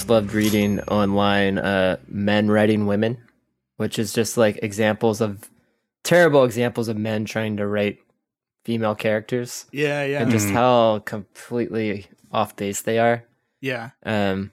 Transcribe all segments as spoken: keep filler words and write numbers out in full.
always loved reading online uh, men writing women, which is just like examples of terrible examples of men trying to write female characters. Yeah, yeah. And just Mhm. how completely off base they are. Yeah. Um,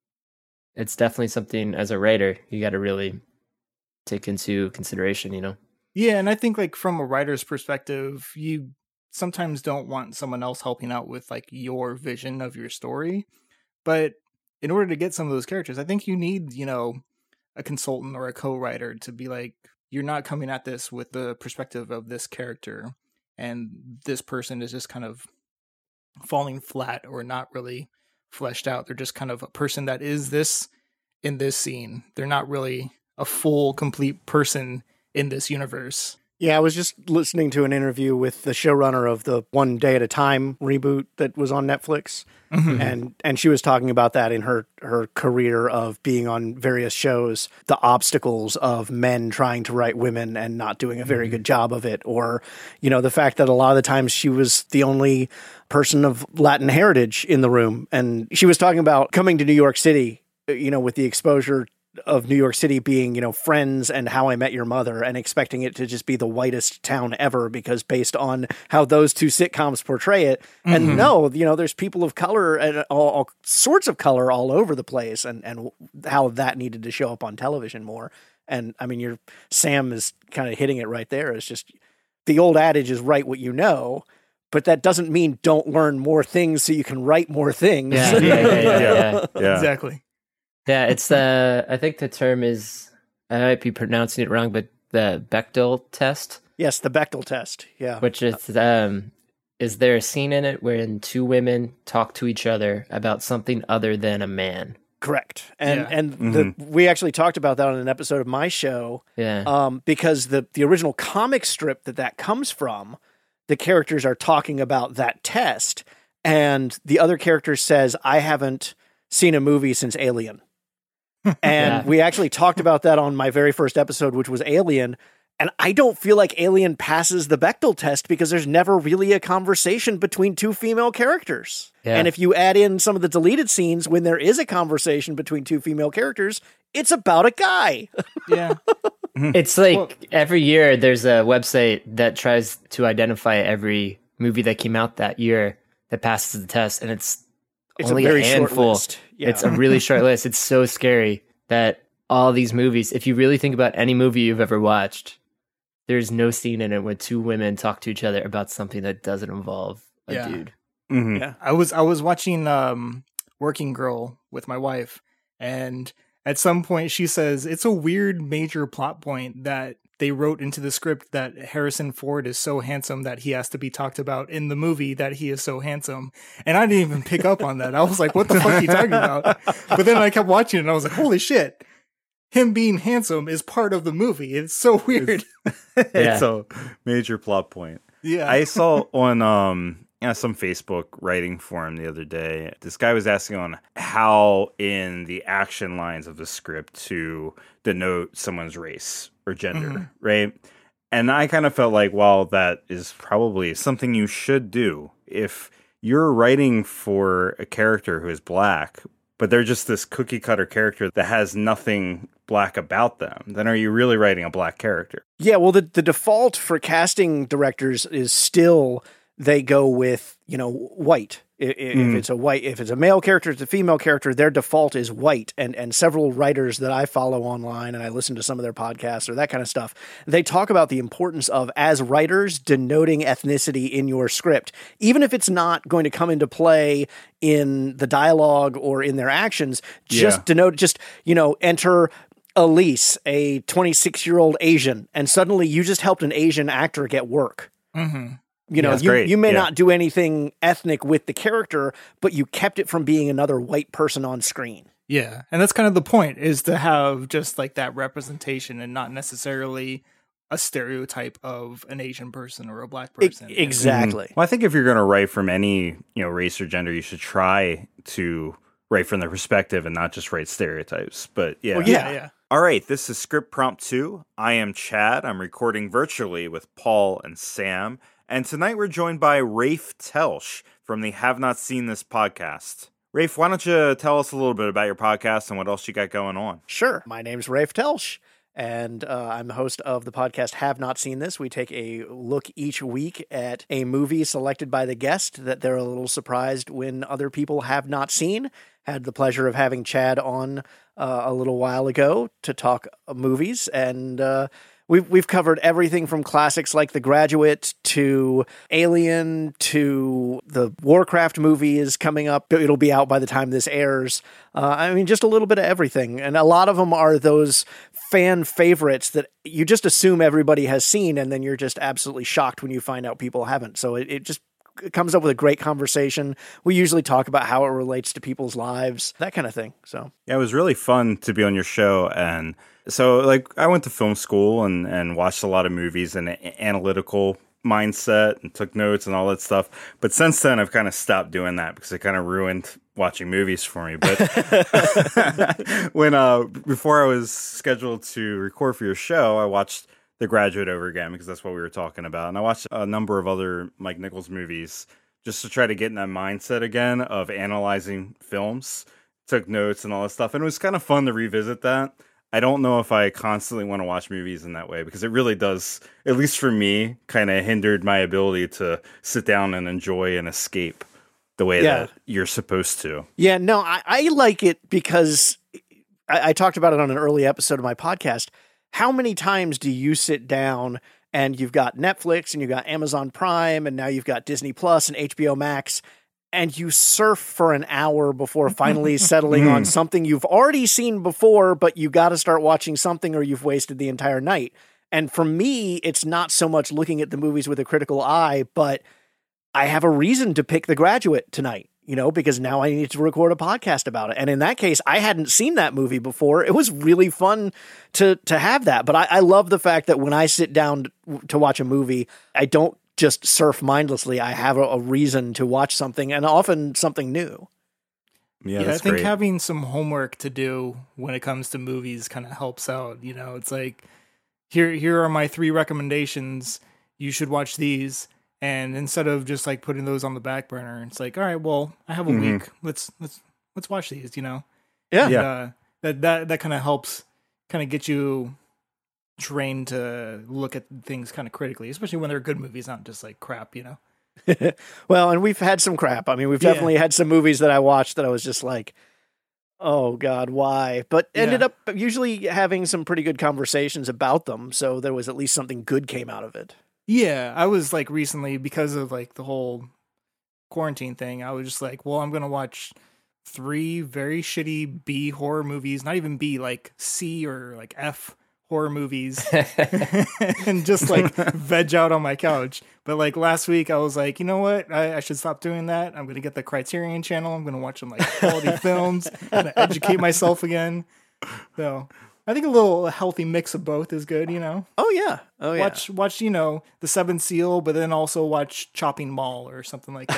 it's definitely something as a writer you got to really take into consideration, you know? Yeah, and I think like from a writer's perspective, you sometimes don't want someone else helping out with like your vision of your story. But in order to get some of those characters, I think you need, you know, a consultant or a co-writer to be like, you're not coming at this with the perspective of this character, and this person is just kind of falling flat or not really fleshed out. They're just kind of a person that is this in this scene. They're not really a full, complete person in this universe. Yeah, I was just listening to an interview with the showrunner of the One Day at a Time reboot that was on Netflix. Mm-hmm. And and she was talking about that in her, her career of being on various shows, the obstacles of men trying to write women and not doing a very good job of it. Or, you know, the fact that a lot of the times she was the only person of Latin heritage in the room. And she was talking about coming to New York City, you know, with the exposure of New York City being, you know, Friends and How I Met Your Mother, and expecting it to just be the whitest town ever because based on how those two sitcoms portray it. Mm-hmm. And no, you know, there's people of color and all, all sorts of color all over the place, and, and how that needed to show up on television more. And I mean, you're Sam is kind of hitting it right there. It's just the old adage is write what you know, but that doesn't mean don't learn more things so you can write more things. Yeah, yeah, yeah, yeah, yeah. Yeah. Exactly. Yeah, it's the, I think the term is, I might be pronouncing it wrong, but the Bechdel test. Yes, the Bechdel test. Yeah. Which is, um, is there a scene in it wherein two women talk to each other about something other than a man? Correct. And Yeah. and Mm-hmm. the, we actually talked about that on an episode of my show. Yeah. Um, because the, the original comic strip that that comes from, the characters are talking about that test, and the other character says, I haven't seen a movie since Alien. And Yeah. we actually talked about that on my very first episode, which was Alien. And I don't feel like Alien passes the Bechdel test because there's never really a conversation between two female characters. Yeah. And if you add in some of the deleted scenes when there is a conversation between two female characters, it's about a guy. Yeah. It's like Well- every year there's a website that tries to identify every movie that came out that year that passes the test, and it's It's only a very a short handful. list. Yeah. It's a really short list. It's so scary that all these movies, if you really think about any movie you've ever watched, there's no scene in it where two women talk to each other about something that doesn't involve a Yeah. dude. Mhm. Yeah. I was I was watching um Working Girl with my wife, and at some point she says it's a weird major plot point that they wrote into the script that Harrison Ford is so handsome that he has to be talked about in the movie that he is so handsome. And I didn't even pick up on that. I was like, what the fuck are you talking about? But then I kept watching it and I was like, holy shit. Him being handsome is part of the movie. It's so weird. It's a major plot point. Yeah. I saw on um yeah, some Facebook writing forum the other day, this guy was asking on how in the action lines of the script to denote someone's race or gender, Mhm. right? And I kind of felt like, well, that is probably something you should do. If you're writing for a character who is black, but they're just this cookie cutter character that has nothing black about them, then are you really writing a black character? Yeah, well, the, the default for casting directors is still they go with, you know, white. I- i- If Mhm. it's a white, if it's a male character, it's a female character, their default is white. And and several writers that I follow online and I listen to some of their podcasts or that kind of stuff, they talk about the importance of, as writers, denoting ethnicity in your script, even if it's not going to come into play in the dialogue or in their actions. Just Yeah. denote, just, you know, enter Elise, a twenty-six-year-old Asian, and suddenly you just helped an Asian actor get work. Mm-hmm. You know, That's you, great. you may Yeah. not do anything ethnic with the character, but you kept it from being another white person on screen. Yeah, and that's kind of the point, is to have just like that representation and not necessarily a stereotype of an Asian person or a black E- person. exactly. Well, I think if you're going to write from any, you know, race or gender, you should try to write from their perspective and not just write stereotypes. But yeah. Well, Yeah, yeah. yeah. All right, this is Script Prompt two. I am Chad. I'm recording virtually with Paul and Sam. And tonight we're joined by Rafe Telsch from the Have Not Seen This podcast. Rafe, why don't you tell us a little bit about your podcast and what else you got going on? Sure. My name's Rafe Telsch, and uh, I'm the host of the podcast Have Not Seen This. We take a look each week at a movie selected by the guest that they're a little surprised when other people have not seen. Had the pleasure of having Chad on uh, a little while ago to talk movies, and uh, we've we've covered everything from classics like The Graduate to Alien to the Warcraft movie is coming up. It'll be out by the time this airs. Uh, I mean, just a little bit of everything, and a lot of them are those fan favorites that you just assume everybody has seen, and then you're just absolutely shocked when you find out people haven't. So it, it just it comes up with a great conversation. We usually talk about how it relates to people's lives, that kind of thing. So yeah, it was really fun to be on your show. And so like I went to film school and, and watched a lot of movies and analytical mindset and took notes and all that stuff. But since then, I've kind of stopped doing that because it kind of ruined watching movies for me. But when uh, before I was scheduled to record for your show, I watched The Graduate over again because that's what we were talking about. And I watched a number of other Mike Nichols movies just to try to get in that mindset again of analyzing films, took notes and all that stuff. And it was kind of fun to revisit that. I don't know if I constantly want to watch movies in that way because it really does, at least for me, kind of hindered my ability to sit down and enjoy and escape the way Yeah. that you're supposed to. yeah, no, I, I like it because I, I talked about it on an early episode of my podcast. How many times do you sit down and you've got Netflix and you've got Amazon Prime and now you've got Disney Plus and H B O Max and you surf for an hour before finally settling on something you've already seen before, but you got to start watching something or you've wasted the entire night. And for me, it's not so much looking at the movies with a critical eye, but I have a reason to pick The Graduate tonight. You know, because now I need to record a podcast about it. And in that case, I hadn't seen that movie before. It was really fun to to have that. But I, I love the fact that when I sit down to watch a movie, I don't just surf mindlessly. I have a, a reason to watch something, and often something new. Yeah, Yeah, that's I think great. having some homework to do when it comes to movies kind of helps out. You know, it's like, here here are my three recommendations. You should watch these. And instead of just like putting those on the back burner, it's like, all right, well, I have a Mhm. week. Let's let's let's watch these. You know, Yeah. And, Yeah. uh, that that that kind of helps, kind of get you trained to look at things kind of critically, especially when they're good movies, not just like crap. You know. Well, and we've had some crap. I mean, we've Yeah. definitely had some movies that I watched that I was just like, oh God, why? But ended Yeah. up usually having some pretty good conversations about them. So there was at least something good came out of it. Yeah, I was like recently, because of like the whole quarantine thing, I was just like, well, I'm going to watch three very shitty B horror movies, not even B, like C or like F horror movies, and just like veg out on my couch. But like last week, I was like, you know what? I, I should stop doing that. I'm going to get the Criterion channel. I'm going to watch some like quality films, I'm going to educate myself again. So I think a little healthy mix of both is good, you know? Oh yeah. Oh yeah. Watch, watch, you know, The Seventh Seal, but then also watch Chopping Mall or something like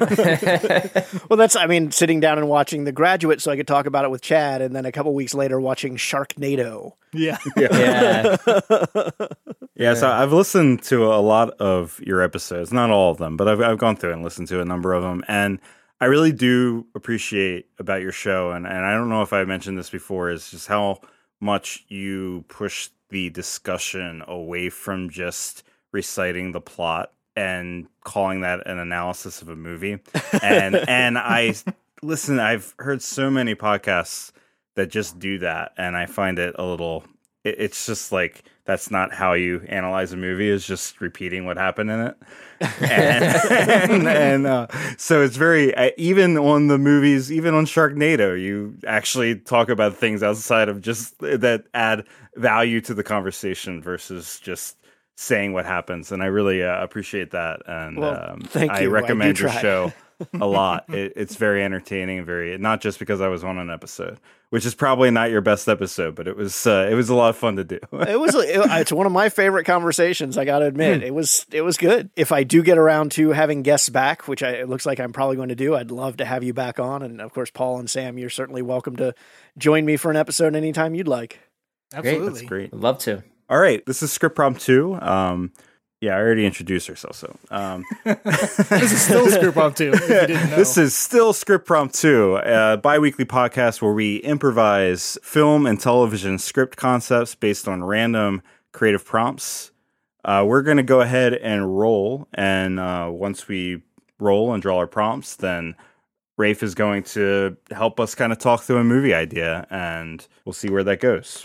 that. Well, that's, I mean, sitting down and watching The Graduate so I could talk about it with Chad, and then a couple weeks later watching Sharknado. Yeah. Yeah. Yeah, so I've listened to a lot of your episodes, not all of them, but I've I've gone through and listened to a number of them, and I really do appreciate about your show, and, and I don't know if I mentioned this before, is just how much you push the discussion away from just reciting the plot and calling that an analysis of a movie. And and I listen, I've heard so many podcasts that just do that, and I find it a little it, it's just like that's not how you analyze a movie, is just repeating what happened in it. And, and, and uh, so it's very, uh, even on the movies, even on Sharknado, you actually talk about things outside of just that add value to the conversation versus just saying what happens. And I really uh, appreciate that. And Well, um, thank I you. I recommend do your try. show a lot. It, it's very entertaining and very, not just because I was on an episode, which is probably not your best episode, but it was uh, it was a lot of fun to do. It was it, it's one of my favorite conversations, I got to admit. It was it was good. If I do get around to having guests back, which I, it looks like I'm probably going to do, I'd love to have you back on. And of course, Paul and Sam, you're certainly welcome to join me for an episode anytime you'd like. Absolutely. That's great. I'd love to. All right, this is Script Prompt two. Um, Yeah, I already introduced herself. So um, This is still Script Prompt two, if you didn't know. This is still Script Prompt two, a bi-weekly podcast where we improvise film and television script concepts based on random creative prompts. Uh, we're going to go ahead and roll, and uh, once we roll and draw our prompts, then Rafe is going to help us kind of talk through a movie idea, and we'll see where that goes.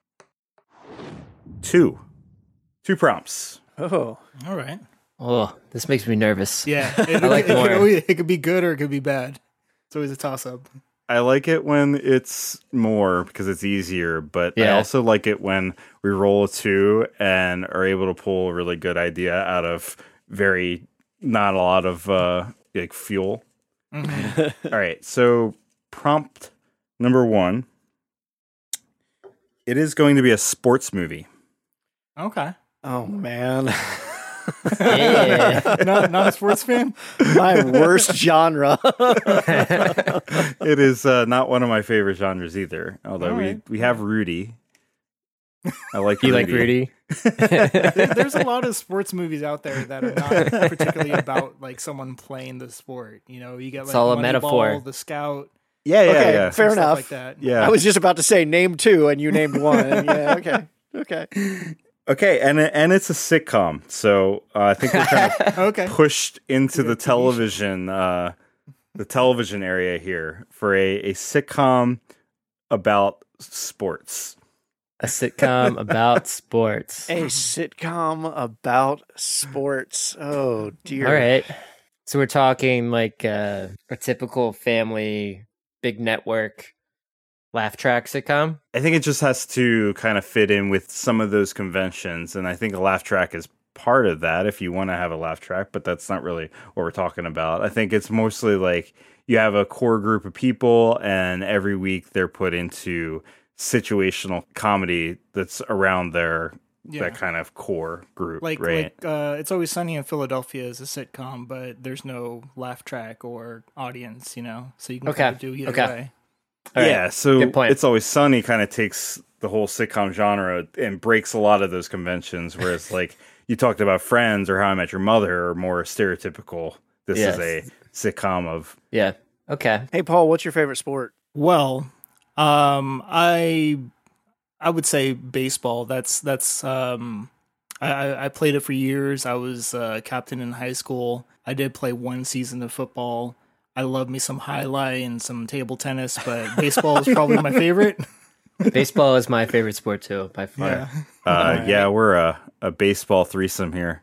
Two. Two prompts. Oh, All right. Oh, this makes me nervous. Yeah. It, I like it, it, more. could always, it could be good or it could be bad. It's always a toss-up. I like it when it's more because it's easier, but I Yeah. also like it when we roll a two and are able to pull a really good idea out of very not a lot of uh, like fuel. Mm-hmm. All right, so prompt number one. It is going to be a sports movie. Okay. oh man. Yeah. not, not a sports fan? My worst genre. It is uh, not one of my favorite genres either. Although All we, right. we have Rudy. I like You Rudy. like Rudy? There- There's a lot of sports movies out there that are not particularly about like someone playing the sport. You know, you get like It's all a Moneyball, metaphor. The Scout, Yeah, yeah, Okay, yeah. fair some stuff enough. like that. Yeah. I was just about to say name two, and you named one. And yeah, okay, okay. Okay, and and it's a sitcom, so uh, I think we're kind of Okay. pushed into the Yeah, T V show. television, uh, the television area here for a, a sitcom about sports. A sitcom about sports. A sitcom about sports. Oh dear. All right. So we're talking like uh, a typical family, big network, laugh track sitcom. I think it just has to kind of fit in with some of those conventions, and I think a laugh track is part of that if you want to have a laugh track, but that's not really what we're talking about. I think it's mostly like you have a core group of people, and every week they're put into situational comedy that's around their Yeah. that kind of core group, Like, right? like uh, It's Always Sunny in Philadelphia is a sitcom, but there's no laugh track or audience, you know? So you can Okay. kind of do either Okay. way. All right. Yeah, so Good point. It's Always Sunny kind of takes the whole sitcom genre and breaks a lot of those conventions, whereas like you talked about Friends or How I Met Your Mother are more stereotypical. This Yes. is a sitcom of Yeah. Okay. Hey Paul, what's your favorite sport? Well, um, I I would say baseball. That's that's um, I- I, I played it for years. I was uh, captain in high school. I did play one season of football. I love me some highlight and some table tennis, but baseball is probably my favorite. Baseball is my favorite sport too, by far. Yeah. uh, Alright. yeah, we're a, a baseball threesome here.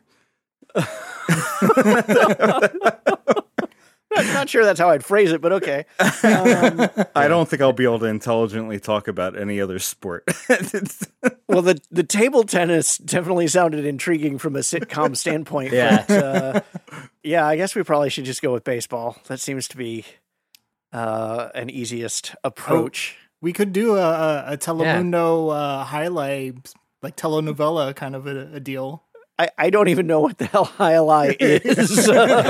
Not, not sure that's how I'd phrase it, but okay. Um, I don't think I'll be able to intelligently talk about any other sport. well, the the table tennis definitely sounded intriguing from a sitcom standpoint. Yeah. But, uh, yeah, I guess we probably should just go with baseball. That seems to be uh, an easiest approach. We could do a, a, a Telemundo uh, highlight, like telenovela kind of a, a deal. I, I don't even know what the hell highlight is. It's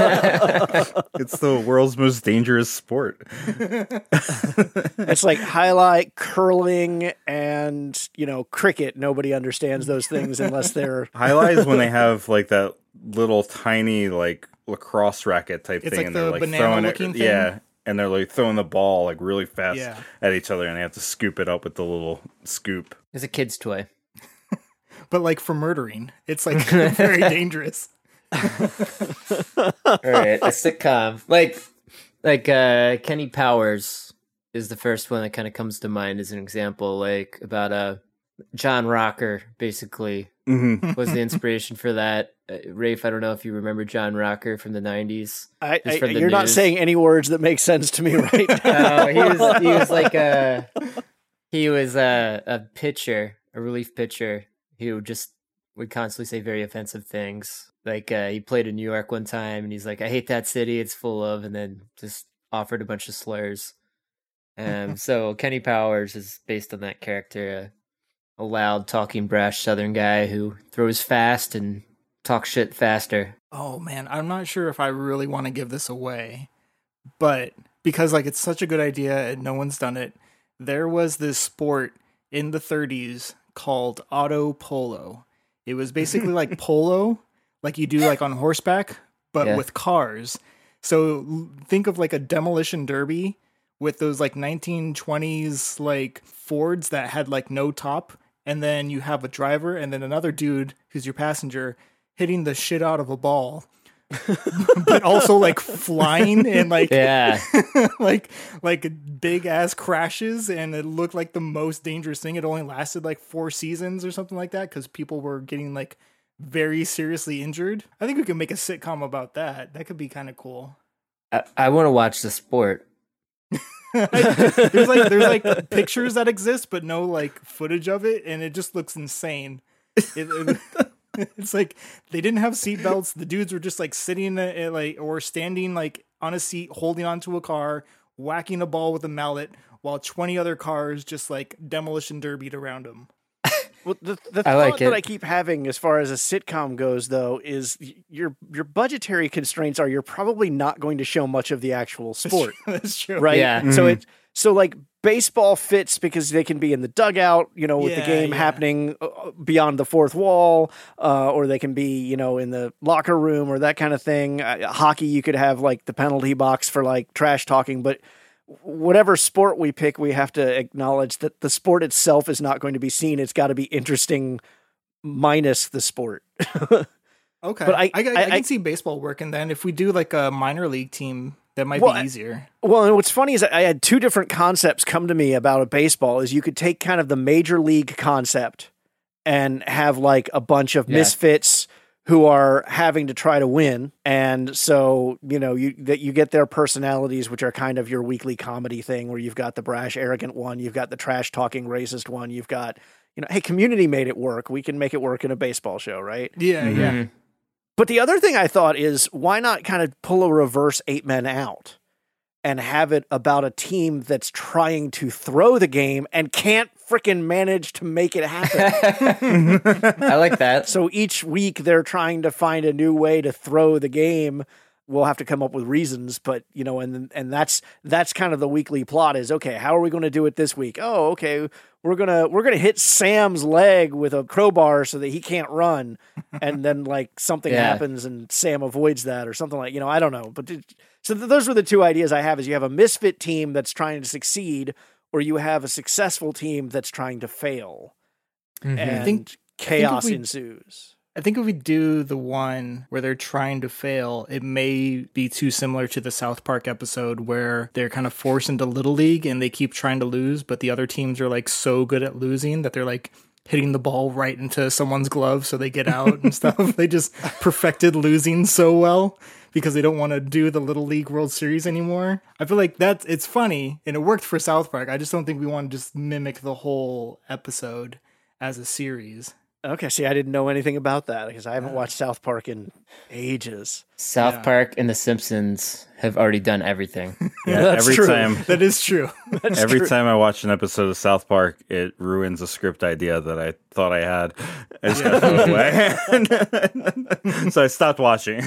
the world's most dangerous sport. It's like highlight, curling, and, you know, cricket. Nobody understands those things unless they're... Highlight is when they have like that little tiny like lacrosse racket type It's thing, like and the they're like banana throwing looking it, thing? yeah, and they're like throwing the ball like really fast Yeah. at each other, and they have to scoop it up with the little scoop. It's a kid's toy. But like for murdering, it's like very dangerous. All right, a sitcom like like uh, Kenny Powers is the first one that kind of comes to mind as an example, like about uh, John Rocker basically Mm-hmm. was the inspiration for that. Uh, Rafe, I don't know if you remember John Rocker from the nineties. I, Just I, from the you're not news. saying any words that make sense to me right now. Oh, he was he was like a he was a a pitcher, a relief pitcher who just would constantly say very offensive things. Like uh, he played in New York one time, and he's like, "I hate that city. It's full of," and then just offered a bunch of slurs. Um, so Kenny Powers is based on that character, a, a loud, talking, brash Southern guy who throws fast and talks shit faster. Oh man, I'm not sure if I really want to give this away, but because like it's such a good idea and no one's done it, there was this sport in the thirties called auto polo. It was basically like polo, like you do like on horseback, but Yeah. with cars. So l- think of like a demolition derby with those like nineteen twenties like Fords that had like no top, and then you have a driver and then another dude who's your passenger hitting the shit out of a ball. But also like flying and like Yeah. like like big ass crashes, and it looked like the most dangerous thing. It only lasted like four seasons or something like that because people were getting like very seriously injured. I think we could make a sitcom about that. That could be kind of cool. I, I want to watch the sport. there's like there's like pictures that exist, but no like footage of it, and it just looks insane. It, it, it's like they didn't have seatbelts. The dudes were just like sitting uh, like or standing like on a seat, holding onto a car, whacking a ball with a mallet, while twenty other cars just like demolition derbied around them. Well, the, the I thought like that it. I keep having as far as a sitcom goes, though, is y- your your budgetary constraints are you're probably not going to show much of the actual sport, That's true. right? Yeah. So Mhm. it so like baseball fits because they can be in the dugout, you know, with the Yeah, game yeah. happening uh, beyond the fourth wall, uh, or they can be, you know, in the locker room or that kind of thing. Uh, hockey, you could have like the penalty box for like trash talking, but whatever sport we pick, we have to acknowledge that the sport itself is not going to be seen. It's got to be interesting minus the sport. Okay, But I- I, I, I- I can see baseball working then. If we do like a minor league team, that might Well, be I- easier. Well, and what's funny is I had two different concepts come to me about a baseball. Is you could take kind of the major league concept and have like a bunch of Yeah. misfits who are having to try to win, and so you know you that you get their personalities, which are kind of your weekly comedy thing, where you've got the brash, arrogant one, you've got the trash talking, racist one, you've got you know, hey, Community made it work. We can make it work in a baseball show, right? Yeah, yeah. Mhm. But the other thing I thought is why not kind of pull a reverse eight men out and have it about a team that's trying to throw the game and can't freaking manage to make it happen. I like that. So each week they're trying to find a new way to throw the game. We'll have to come up with reasons, but you know, and and that's that's kind of the weekly plot is okay, how are we going to do it this week? Oh, okay, we're gonna we're gonna hit Sam's leg with a crowbar so that he can't run, and then like something Yeah. happens and Sam avoids that or something like you know I don't know, but it- so th- those were the two ideas I have: is you have a misfit team that's trying to succeed, or you have a successful team that's trying to fail, Mhm. and think- chaos we- ensues. I think if we do the one where they're trying to fail, it may be too similar to the South Park episode where they're kind of forced into Little League and they keep trying to lose, but the other teams are like so good at losing that they're like hitting the ball right into someone's glove so they get out and stuff. They just perfected losing so well because they don't want to do the Little League World Series anymore. I feel like that's it's funny and it worked for South Park. I just don't think we want to just mimic the whole episode as a series. Okay, see, I didn't know anything about that because I haven't watched South Park in ages. South Yeah. Park and The Simpsons have already done everything. Yeah, That's every true. time That is true. every true. time I watch an episode of South Park, it ruins a script idea that I thought I had. I just gotta throw it away. So I stopped watching.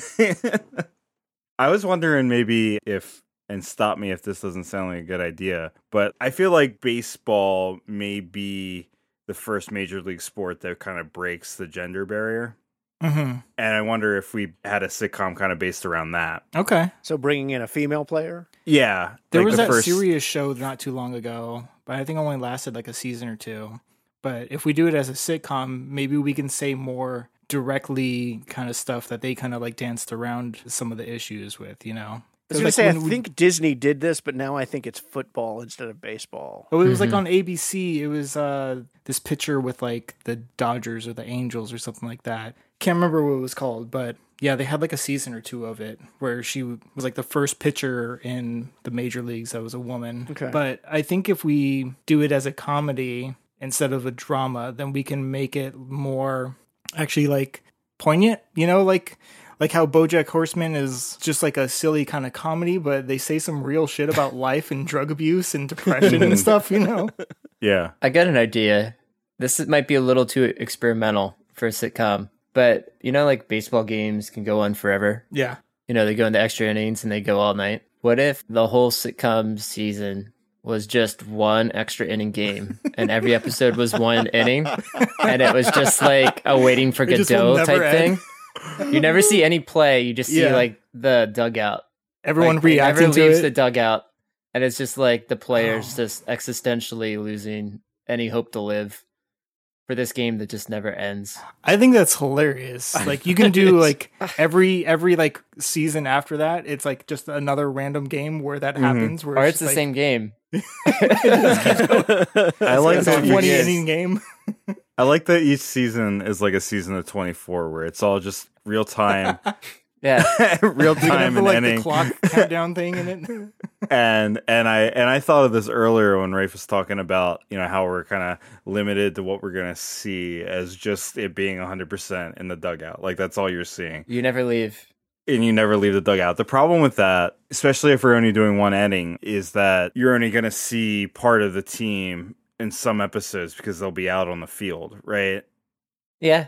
I was wondering maybe if, and stop me if this doesn't sound like a good idea, but I feel like baseball may be the first major league sport that kind of breaks the gender barrier. Mm-hmm. And I wonder if we had a sitcom kind of based around that. Okay. So bringing in a female player. Yeah. There like was the that first- serious show not too long ago, but I think it only lasted like a season or two. But if we do it as a sitcom, maybe we can say more directly kind of stuff that they kind of like danced around some of the issues with, you know? I was 'Cause, going to like, say, I when we- think Disney did this, but now I think it's football instead of baseball. Oh, it was like Mhm. on A B C. It was uh, this picture with like the Dodgers or the Angels or something like that. Can't remember what it was called, but yeah, they had like a season or two of it where she was like the first pitcher in the major leagues that was a woman. Okay. But I think if we do it as a comedy instead of a drama, then we can make it more actually like poignant, you know, like like how BoJack Horseman is just like a silly kind of comedy, but they say some real shit about life and drug abuse and depression and stuff, you know? Yeah. I got an idea. This is- might be a little too experimental for a sitcom, but you know, like baseball games can go on forever. Yeah. You know, they go into extra innings and they go all night. What if the whole sitcom season was just one extra inning game and every episode was one inning and it was just like a waiting for It just will Godot never type end. thing? You never see any play. You just see Yeah. like the dugout. Everyone Like, they reacting never to leaves it. the dugout, and it's just like the players Oh. just existentially losing any hope to live for this game that just never ends. I think that's hilarious. Like you can do like every every like season after that, it's like just another random game where that Mhm. happens. Where Or it's just, the like, same game. I like it's that a you twenty guys- inning game. I like that each season is like a season of twenty-four, where it's all just real time, Yeah. real You can time have and like ending. the clock countdown thing in it. and and I and I thought of this earlier when Rafe was talking about, you know, how we're kind of limited to what we're gonna see as just it being one hundred percent in the dugout. Like that's all you're seeing, You never leave. and you never leave the dugout. The problem with that, especially if we're only doing one inning, is that you're only gonna see part of the team in some episodes because they'll be out on the field, right? Yeah.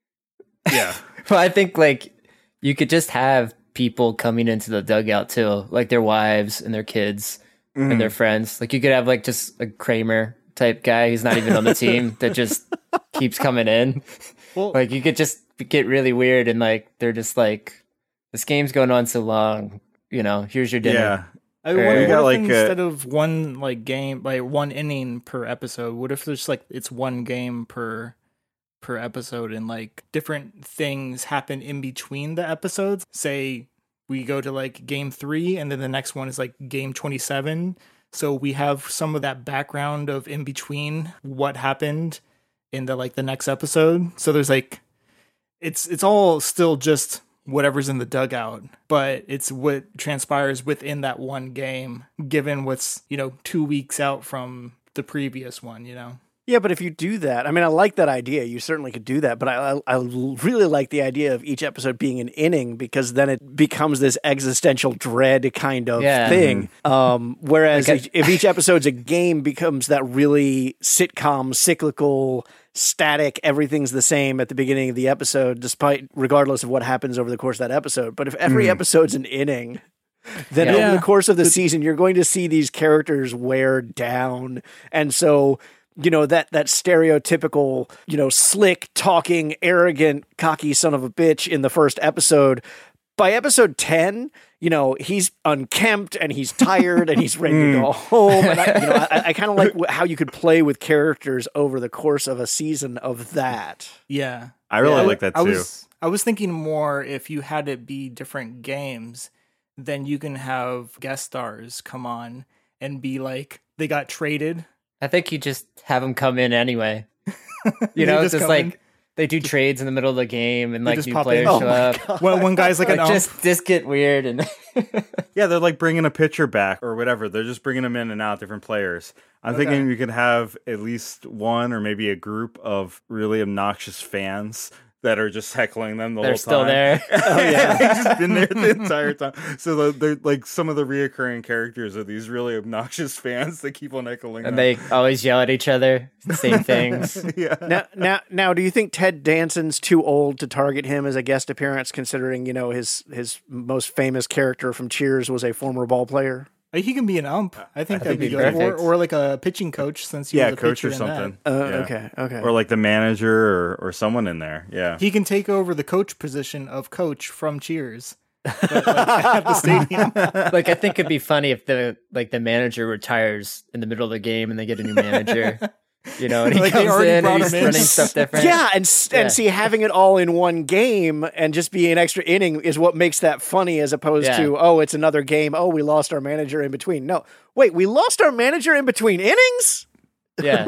Yeah. Well, I think like you could just have people coming into the dugout too, like their wives and their kids Mhm. and their friends. Like you could have like just a Kramer type guy who's not even on the team that just keeps coming in. Well, Like you could just get really weird and like they're just like, this game's going on so long, you know, here's your dinner. Yeah. I Or- wonder You got, what if like, a- instead of one like game, like one inning per episode, what if there's like it's one game per per episode, and like different things happen in between the episodes? Say we go to like game three, and then the next one is like game twenty-seven. So we have some of that background of in between what happened in the like the next episode. So there's like it's it's all still just whatever's in the dugout, but it's what transpires within that one game, given what's, you know, two weeks out from the previous one, you know? Yeah, but if you do that, I mean, I like that idea. You certainly could do that, but I, I, I really like the idea of each episode being an inning, because then it becomes this existential dread kind of Yeah. thing. Um, whereas Like I- if each episode's a game, becomes that really sitcom, cyclical, static. Everything's the same at the beginning of the episode, despite regardless of what happens over the course of that episode. But if every Mm. episode's an inning, then Yeah. over the course of the season, you're going to see these characters wear down, and so. You know, that that stereotypical, you know, slick, talking, arrogant, cocky son of a bitch in the first episode. By episode ten, you know, he's unkempt and he's tired and he's ready to go home. And I, you know, I, I kind of like wh- how you could play with characters over the course of a season of that. Yeah. I really Yeah, like that I too. was, I was thinking more if you had it be different games, then you can have guest stars come on and be like, they got traded. I think you just have them come in anyway. You They know, it's just just come like in. they do trades in the middle of the game and They like just new pop in. players Oh show my up. When one guy's like an Like, ump. just just get weird and Yeah, they're like bringing a pitcher back or whatever. They're just bringing them in and out, different players. I'm Okay. thinking you could have at least one or maybe a group of really obnoxious fans that are just heckling them the they're whole still time. there. Oh yeah, they've just been there the entire time. So they're, they're like some of the reoccurring characters are these really obnoxious fans that keep on heckling And them. they always yell at each other, same things. yeah. Now, now, now, do you think Ted Danson's too old to target him as a guest appearance, considering, you know, his his most famous character from Cheers was a former ball player? Uh, He can be an ump. I think I that'd think be he'd good. be Or, perfect. or like a pitching coach, since he Yeah, was a coach pitcher or in that. something. Uh, Yeah. Okay, okay. Or like the manager or, or someone in there. Yeah. He can take over the coach position of coach from Cheers, but, like, at the stadium. Like I think it'd be funny if the like the manager retires in the middle of the game and they get a new manager. You know, and he Like, they comes already in brought and he's him in. running stuff different. Yeah, and s Yeah. and see, having it all in one game and just be an extra inning is what makes that funny, as opposed Yeah. to, oh, it's another game. Oh, we lost our manager in between. No, wait, we lost our manager in between innings. Yeah.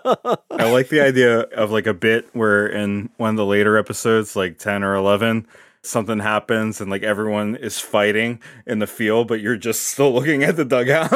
I like the idea of like a bit where in one of the later episodes, like ten or eleven, something happens and like everyone is fighting in the field, but you're just still looking at the dugout.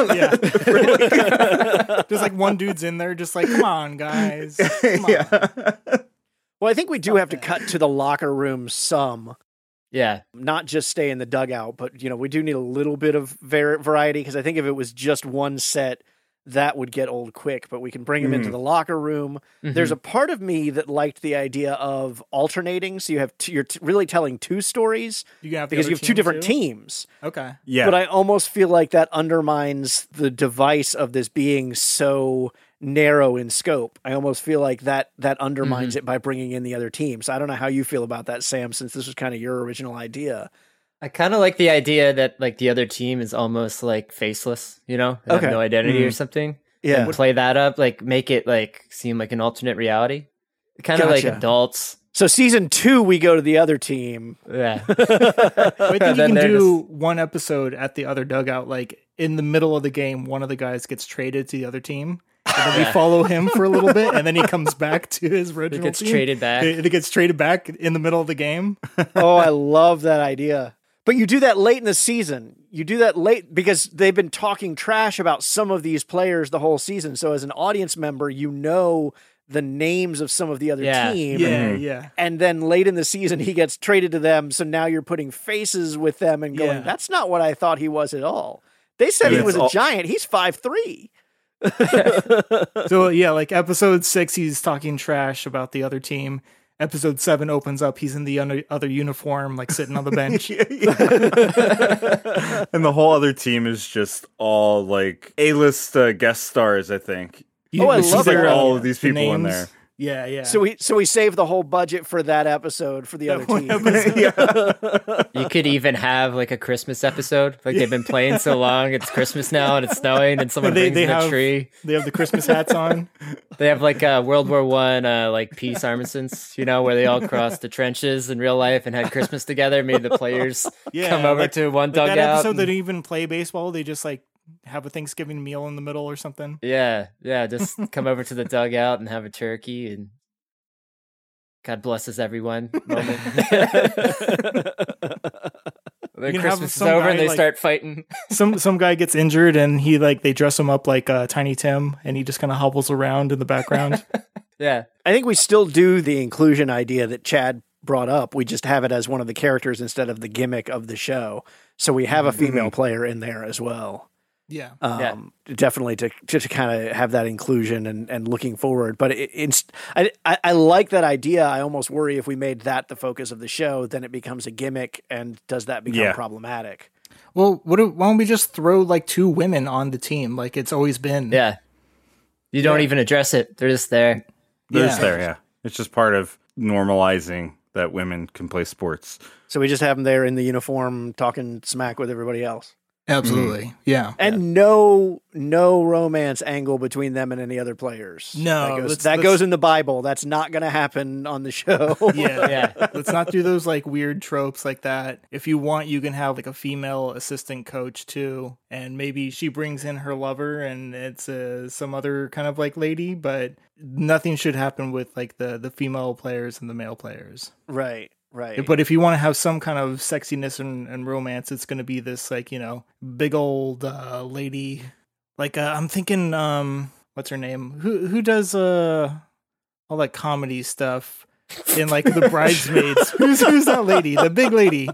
Yeah. Just like one dude's in there, just like, come on, guys. Come on. yeah. Well, I think we do have to cut to the locker room some. Yeah. Not just stay in the dugout, but, you know, we do need a little bit of var- variety, because I think if it was just one set, that would get old quick, but we can bring them into Mhm. the locker room. Mhm. There's a part of me that liked the idea of alternating, so you have t- you're t- really telling two stories, You can have the because other you have two team, different too? teams. Okay. Yeah. But I almost feel like that undermines the device of this being so narrow in scope. I almost feel like that that undermines Mm-hmm. it by bringing in the other teams. I don't know how you feel about that, Sam, since this was kind of your original idea. I kind of like the idea that like the other team is almost like faceless, you know, they Okay. have no identity Mhm. or something. Yeah. And play that up, like make it like seem like an alternate reality, kind of like Gotcha. adults. So season two, we go to the other team. Yeah, I think you Then can they're do one episode at the other dugout, like in the middle of the game, one of the guys gets traded to the other team. And then we Yeah. follow him for a little bit, and then he comes back to his it original gets team. traded back. It, it gets traded back in the middle of the game. Oh, I love that idea. But you do that late in the season. You do that late because they've been talking trash about some of these players the whole season. So as an audience member, you know the names of some of the other Yeah. team. Yeah, Mhm. yeah. And then late in the season, he gets traded to them. So now you're putting faces with them and going, Yeah. that's not what I thought he was at all. They said And he it's was a all- giant. He's five three. So yeah, like episode six, he's talking trash about the other team. Episode seven opens up, he's in the un- other uniform, like sitting on the bench. And the whole other team is just all like A-list uh, guest stars, I think. You- Oh, I you see love There's like their, that. uh, all of these the people in names. there. Yeah, yeah. So we so we save the whole budget for that episode for the other one team. episode. You could even have like a Christmas episode, like they've been playing so long. It's Christmas now and it's snowing, and someone They- brings they in a have- tree. They have the Christmas hats on. They have like a World War One, uh, like peace armistice, you know, where they all crossed the trenches in real life and had Christmas together. Made the players Yeah, come over like- to one Like that dugout. episode, and- they don't even play baseball. They just like have a Thanksgiving meal in the middle or something. Yeah, yeah, just come over to the dugout and have a turkey and God blesses everyone moment. Their You can have Christmas is some over guy, and they like- start fighting. Some some guy gets injured and he like they dress him up like uh, Tiny Tim and he just kind of hobbles around in the background. Yeah. I think we still do the inclusion idea that Chad brought up. We just have it as one of the characters instead of the gimmick of the show. So we have a female player in there as well. Yeah. Um, Definitely to to, to kind of have that inclusion and, and looking forward. But it, it's I, I I like that idea. I almost worry if we made that the focus of the show, then it becomes a gimmick, and does that become Yeah. problematic? Well, what do, why don't we just throw like two women on the team like it's always been? Yeah. You don't Yeah. even address it. They're just there. There's Yeah. there, yeah. It's just part of normalizing that women can play sports. So we just have them there in the uniform talking smack with everybody else. Absolutely. Yeah. And no no romance angle between them and any other players. No, that goes, let's- that let's- goes in the Bible. That's not going to happen on the show. Yeah. Yeah. Let's not do those like weird tropes like that. If you want, you can have like a female assistant coach too, and maybe she brings in her lover, and it's uh, some other kind of like lady. But nothing should happen with like the the female players and the male players. Right, right. But if you want to have some kind of sexiness and, and romance, it's going to be this like you know big old uh, lady. Like uh, I'm thinking, um, what's her name? Who who does uh all that comedy stuff in like the Bridesmaids? who's who's that lady? The big lady.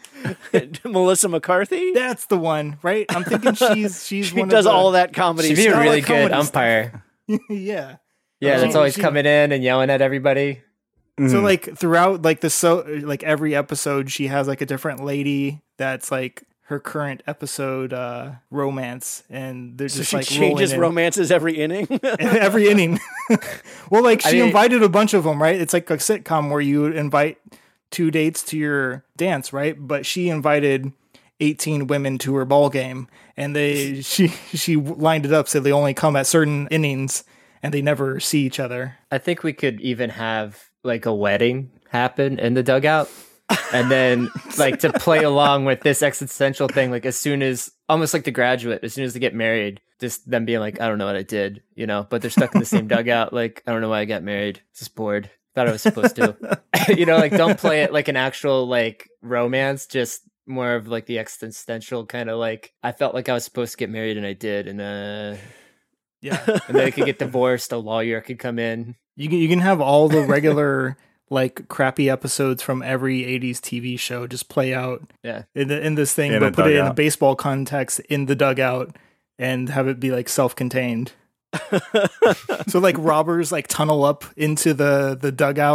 Melissa McCarthy? That's the one, right? I'm thinking she's she's She one does of the, all that comedy She'd be a stuff. really like good comedy stuff. umpire. yeah. Yeah, Oh, that's she- always she- coming in and yelling at everybody. So Mhm. like throughout like the so like every episode she has like a different lady that's like her current episode uh romance, and they're So just she like changes rolling in. romances every inning. every inning. Well, like I she mean- invited a bunch of them, right? It's like a sitcom where you invite two dates to your dance, right? But she invited eighteen women to her ball game, and they she she lined it up so they only come at certain innings and they never see each other. I think we could even have like a wedding happen in the dugout. And then like to play along with this existential thing, like as soon as almost like The Graduate, as soon as they get married, just them being like, I don't know what I did, you know, but they're stuck in the same dugout. Like, I don't know why I got married. Just bored. Thought I was supposed to. You know, like don't play it like an actual like romance, just more of like the existential kind of like I felt like I was supposed to get married and I did, and uh Yeah. and then they could get divorced, a lawyer could come in. You can you can have all the regular like crappy episodes from every eighties T V show just play out Yeah. in the, in this thing, In but a put it in a dugout. baseball context in the dugout and have it be like self-contained. So like robbers like tunnel up into the the dugout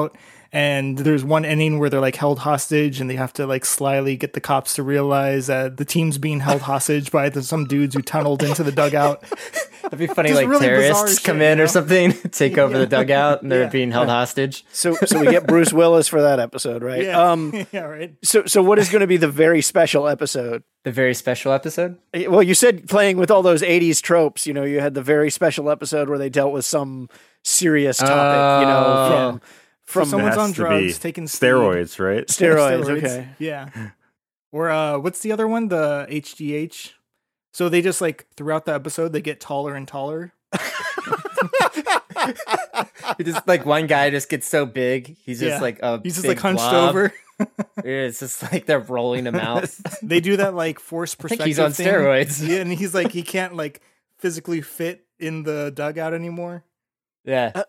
And there's one inning where they're like held hostage and they have to like slyly get the cops to realize that the team's being held hostage by the, some dudes who tunneled into the dugout. It'd be funny, Just like really terrorists bizarre come shit, in you or know? something, take over the dugout, and they're Yeah. being held hostage. So so we get Bruce Willis for that episode, right? Yeah. Um yeah, right. so so what is going to be the very special episode? The very special episode. Well, you said playing with all those eighties tropes, you know, you had the very special episode where they dealt with some serious topic, you know, Oh. from from So someone's It has on to drugs, be taking speed. steroids, right? steroids, okay. Yeah. Or uh, what's the other one? The H G H. So they just like throughout the episode they get taller and taller. It just like one guy just gets so big, he's just Yeah. like a He's just big like hunched blob. over. It's just like they're rolling him out. They do that like forced I perspective. think he's on thing. steroids. Yeah, and he's like he can't like physically fit in the dugout anymore. Yeah.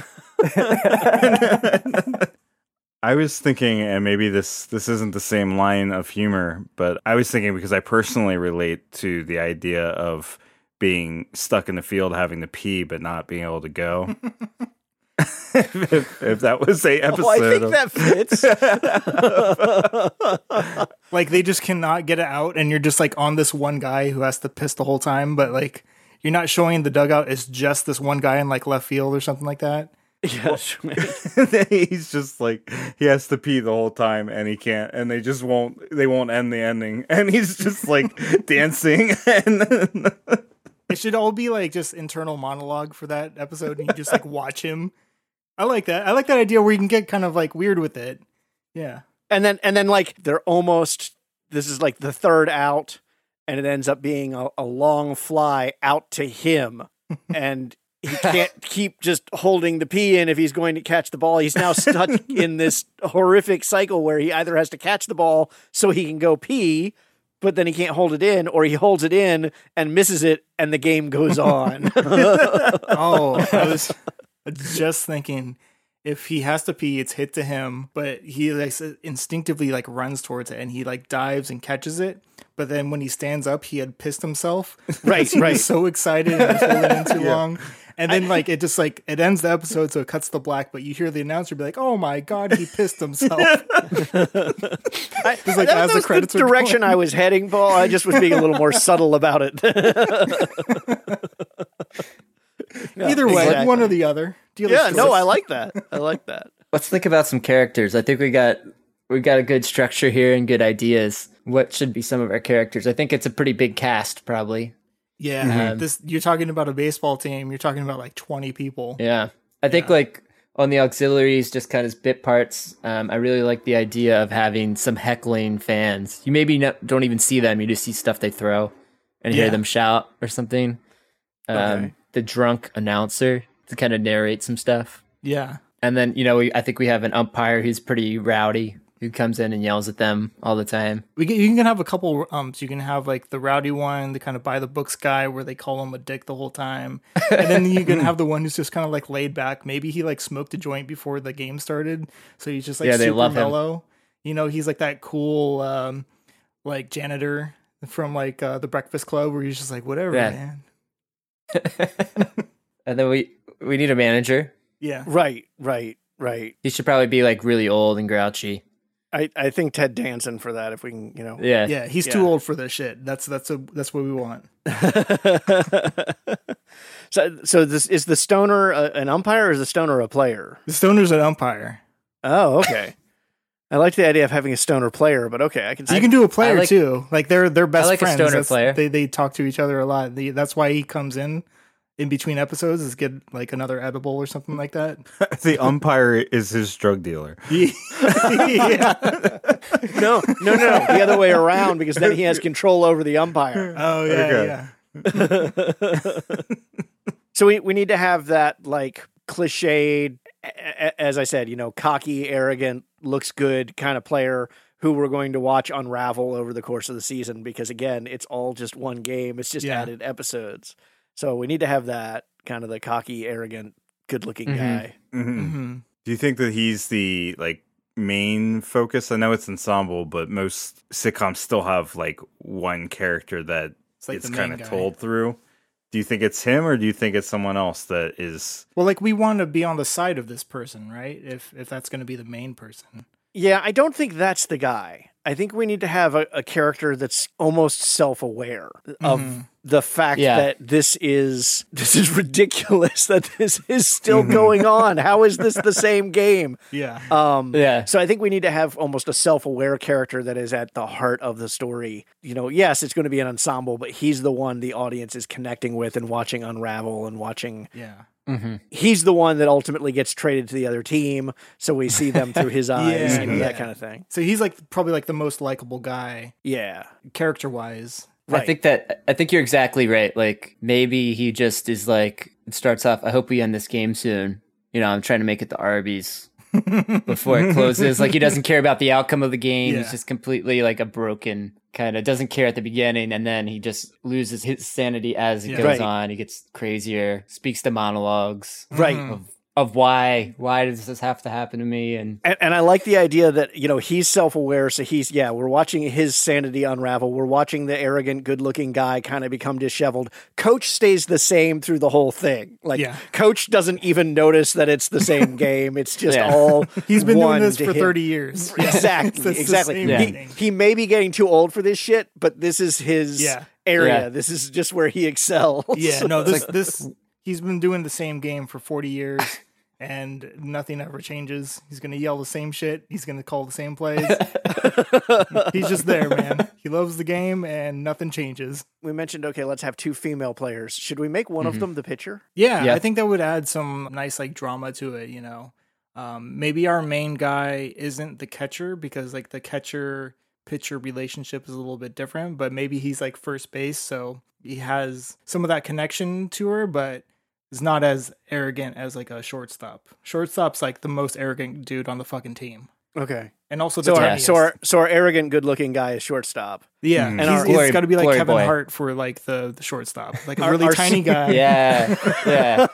I was thinking, and maybe this this isn't the same line of humor, but I was thinking because I personally relate to the idea of being stuck in the field, having to pee, but not being able to go. if, if that was a episode, Oh, I think of, that fits. Like they just cannot get it out, and you're just like on this one guy who has to piss the whole time, but like you're not showing the dugout as just this one guy in like left field or something like that. Yeah, he's just like he has to pee the whole time, and he can't, and they just won't. They won't end the ending, and he's just like dancing and. It should all be like just internal monologue for that episode, and you just like watch him. I like that. I like that idea where you can get kind of like weird with it. Yeah. and then and then like they're almost this is like the third out, and it ends up being a, a long fly out to him, and he can't keep just holding the pee in if he's going to catch the ball. He's now stuck in this horrific cycle where he either has to catch the ball so he can go pee, but then he can't hold it in, or he holds it in and misses it, and the game goes on. Oh, I was just thinking if he has to pee, it's hit to him, but he like instinctively like runs towards it and he like dives and catches it. But then when he stands up, he had pissed himself. Right, he right. was so excited and was holding in too long. And then like it just like it ends the episode, so it cuts to black. But you hear the announcer be like, "Oh my god, he pissed himself." I, It's like that as the was credits the were direction going. I was heading, Paul. I just was being a little more subtle about it. No, Either way, exactly. one or the other. Dealer's Yeah, no, choice. I like that. I like that. Let's think about some characters. I think we got we got a good structure here and good ideas. What should be some of our characters? I think it's a pretty big cast, probably. Yeah, Um, this you're talking about a baseball team. You're talking about like twenty people. Yeah. I think like on the auxiliaries, just kind of bit parts. Um, I really like the idea of having some heckling fans. You maybe not, don't even see them. You just see stuff they throw and hear Yeah. them shout or something. Um, Okay. The drunk announcer to kind of narrate some stuff. Yeah, And then, you know, we, I think we have an umpire who's pretty rowdy who comes in and yells at them all the time. we can, you can have a couple. Um, so you can have like the rowdy one, the kind of by the books guy, where they call him a dick the whole time, and then you can have the one who's just kind of like laid back. Maybe he like smoked a joint before the game started, so he's just like Yeah, they super love him. mellow. You know, he's like that cool, um, like janitor from like uh, the Breakfast Club, where he's just like whatever, Yeah. man. And then we we need a manager. Yeah, Right, right, right. He should probably be like really old and grouchy. I, I think Ted Danson for that, if we can, you know. Yeah. yeah, he's Yeah. too old for this shit. That's that's a that's what we want. so, so this is the stoner a, an umpire, or is the stoner a player? The Stoner's an umpire. Oh, okay. I like the idea of having a stoner player, but okay, I can see. You can do a player I like- too. Like they're they're best like a friends. stoner That's- player. They they talk to each other a lot. They, that's why he comes in in between episodes is get like another edible or something like that. The umpire is his drug dealer. yeah. no, no, no, the other way around, because then he has control over the umpire. Oh yeah, Okay. yeah. So we, we need to have that like cliched, a- a- as I said, you know, cocky, arrogant, looks good kind of player who we're going to watch unravel over the course of the season, because again, it's all just one game. It's just Yeah. added episodes. So we need to have that kind of the cocky, arrogant, good looking Mhm. guy. Mhm. hmm Do you think that he's the like main focus? I know it's ensemble, but most sitcoms still have like one character that It's like it's the kind main of guy. told through. Do you think it's him, or do you think it's someone else that is? Well, like we want to be on the side of this person, right? If if that's going to be the main person. Yeah, I don't think that's the guy. I think we need to have a, a character that's almost self-aware of Mm-hmm. the fact Yeah. that this is this is ridiculous, that this is still going on. How is this the same game? Yeah. Um, Yeah. So I think we need to have almost a self-aware character that is at the heart of the story. You know, yes, it's going to be an ensemble, but he's the one the audience is connecting with and watching unravel and watching. yeah. Mm-hmm. He's the one that ultimately gets traded to the other team, so we see them through his eyes, Yeah, you know, yeah. that kind of thing. So he's like probably like the most likable guy Yeah. character wise. Right. I think that I think you're exactly right. Like maybe he just is like it starts off. I hope we end this game soon. You know, I'm trying to make it to Arby's before it closes. Like he doesn't care about the outcome of the game. Yeah. He's just completely like a broken kind of doesn't care at the beginning, and then he just loses his sanity as it Yeah. goes Right. on. He gets crazier, speaks to monologues Right. Mhm. of of why why does this have to happen to me and And, and I like the idea that, you know, he's self-aware. So he's, yeah, we're watching his sanity unravel. We're watching the arrogant, good-looking guy kind of become disheveled. Coach stays the same through the whole thing. Like, Yeah. Coach doesn't even notice that it's the same game. It's just Yeah. all He's been doing one this to for him. thirty years. Exactly, It's the exactly. same Yeah. He, thing. he may be getting too old for this shit, but this is his Yeah. area. Yeah. This is just where he excels. Yeah, no, this this he's been doing the same game for forty years and nothing ever changes. He's gonna yell the same shit. He's gonna call the same plays. He's just there, man. He loves the game and nothing changes. We mentioned, okay, let's have two female players. Should we make one of them the pitcher? Yeah, Yeah. I think that would add some nice like drama to it, you know. Um, maybe our main guy isn't the catcher because like the catcher pitcher relationship is a little bit different, but maybe he's like first base, so he has some of that connection to her, but is not as arrogant as like a shortstop. Shortstop's like the most arrogant dude on the fucking team. Okay. And also the So our, tiniest. so our so our arrogant, good-looking guy is shortstop. yeah, Mm. and And our- he's, Glory- it's got to be like glory Kevin boy. Hart for like the, the shortstop, like a Our- really our tiny s- guy. yeah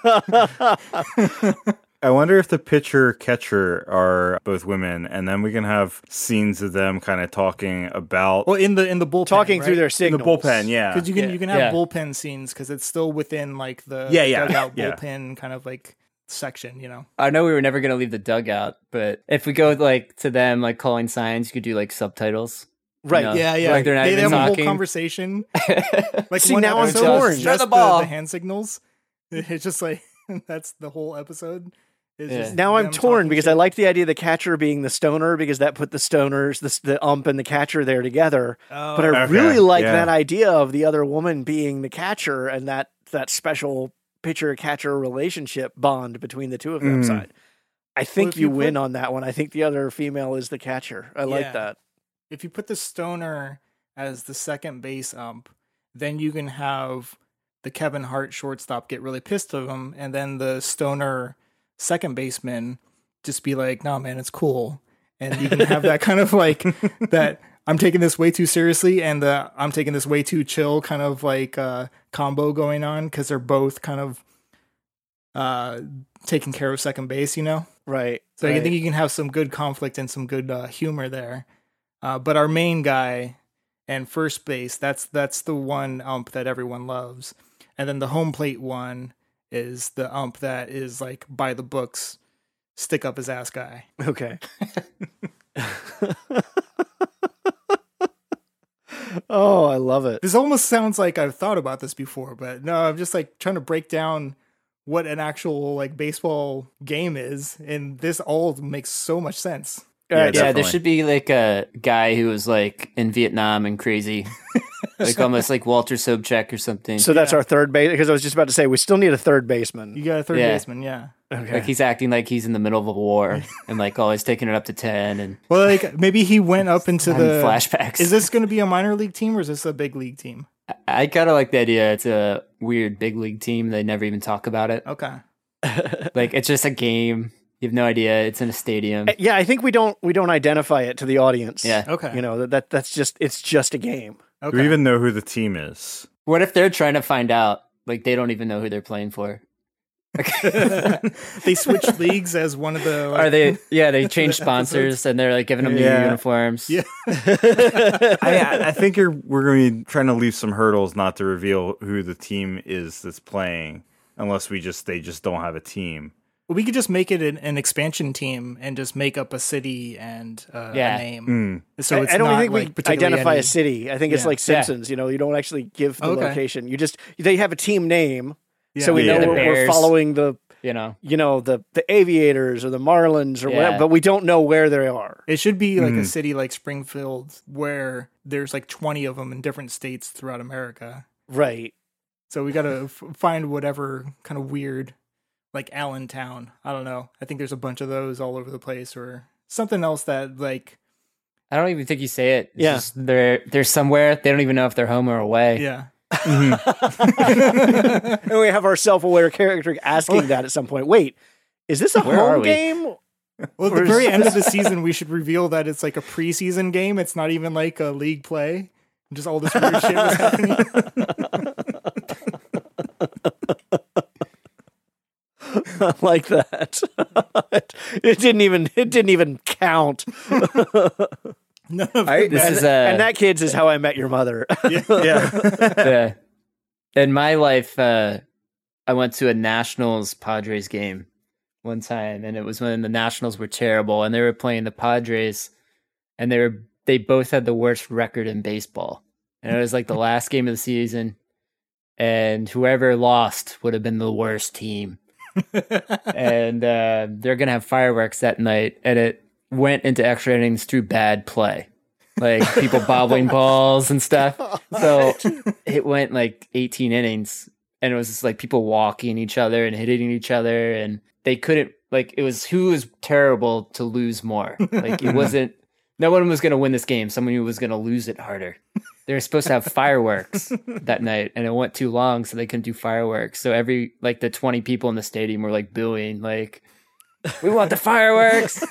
yeah I wonder if the pitcher catcher are both women, and then we can have scenes of them kind of talking about Well, in the in the bullpen, Talking through right? their in signals. the bullpen. Yeah, Because you can Yeah. you can have Yeah. bullpen scenes because it's still within like the Yeah, yeah, dugout yeah. bullpen kind of like section, you know. I know we were never gonna leave the dugout, but if we go like to them like calling signs, you could do like subtitles. Right. No. Yeah, yeah. Like they're not they even have a whole talking. conversation. Like See, one now I'm episode torn. is Throw just the ball. The, hand signals. It's just like that's the whole episode. Is Yeah. just Now I'm them torn talking because shit. I like the idea of the catcher being the stoner because that put the stoners, the, the ump and the catcher there together. Oh, But I okay. really like Yeah. that idea of the other woman being the catcher and that that special pitcher-catcher relationship bond between the two of them. Mm. Side. I think if you, you win put- on that one. I think the other female is the catcher. I like Yeah. that. if you put the stoner as the second base ump, then you can have the Kevin Hart shortstop get really pissed at him, and then the stoner second baseman just be like, "No, man, it's cool," and you can have that kind of like that. I'm taking this way too seriously, and the I'm taking this way too chill kind of like uh, combo going on because they're both kind of uh, taking care of second base, you know. Right. So I right. think you can have some good conflict and some good uh, humor there. Uh, but our main guy and first base, that's that's the one ump that everyone loves. And then the home plate one is the ump that is like by the books, stick up his ass guy. Okay. Oh, I love it. This almost sounds like I've thought about this before, but no, I'm just like trying to break down what an actual like baseball game is, and this all makes so much sense. All right, Yeah, definitely. there should be like a guy who was like in Vietnam and crazy, like almost like Walter Sobchak or something. So that's Yeah. our third base because I was just about to say we still need a third baseman. You got a third Yeah. baseman, yeah. Okay. Like he's acting like he's in the middle of a war and like always taking it up to ten and Well, like maybe he went up into having the flashbacks. Is this going to be a minor league team or is this a big league team? I kind of like the idea. It's a weird big league team. They never even talk about it. Okay. Like it's just a game. You have no idea. It's in a stadium. Yeah, I think we don't we don't identify it to the audience. Yeah. Okay. You know, that, that that's just it's just a game. Okay. Do we even know who the team is? What if they're trying to find out? Like they don't even know who they're playing for. They switched leagues as one of the. Like, Are they? Yeah, they changed sponsors and they're like giving them Yeah. new uniforms. Yeah. I, I think you're, we're going to be trying to leave some hurdles not to reveal who the team is that's playing, unless we just they just don't have a team. We could just make it an, an expansion team and just make up a city and uh, Yeah. a name. Mm. So I, it's I don't not, think like, we particularly identify any- a city. I think it's Yeah. like Simpsons. You know, you don't actually give the Okay. location. You just they have a team name, Yeah. so we Yeah. know The we're, we're Bears. following the You know, you know the the Aviators or the Marlins or Yeah. whatever, but we don't know where they are. It should be like Mhm. a city like Springfield where there's like twenty of them in different states throughout America. Right. So we got to f- find whatever kind of weird, like Allentown. I don't know. I think there's a bunch of those all over the place, or something else that like, I don't even think you say it. It's Yeah. just they're they're somewhere. They don't even know if they're home or away. yeah. And we have our self-aware character asking that at some point. Wait, is this a Where are home we? game? Well, at the Where's- very end of the season, we should reveal that it's like a preseason game. It's not even like a league play. Just all this weird shit was happening. I like that. it didn't even it didn't even count. None of I- it This mattered. is uh, And that, kids, is how I met your mother. Yeah. yeah. In my life, uh, I went to a Nationals Padres game one time, and it was when the Nationals were terrible, and they were playing the Padres, and they were they both had the worst record in baseball, and it was like the last game of the season, and whoever lost would have been the worst team, and uh, they're gonna have fireworks that night, and it went into extra innings through bad play. Like people bobbling balls and stuff. So it went like eighteen innings, and it was just like people walking each other and hitting each other, and they couldn't, like, it was who was terrible to lose more. Like it wasn't, no one was going to win this game. Someone who was going to lose it harder. They were supposed to have fireworks that night, and it went too long, so they couldn't do fireworks. So every, like, the twenty people in the stadium were like booing, like, we want the fireworks.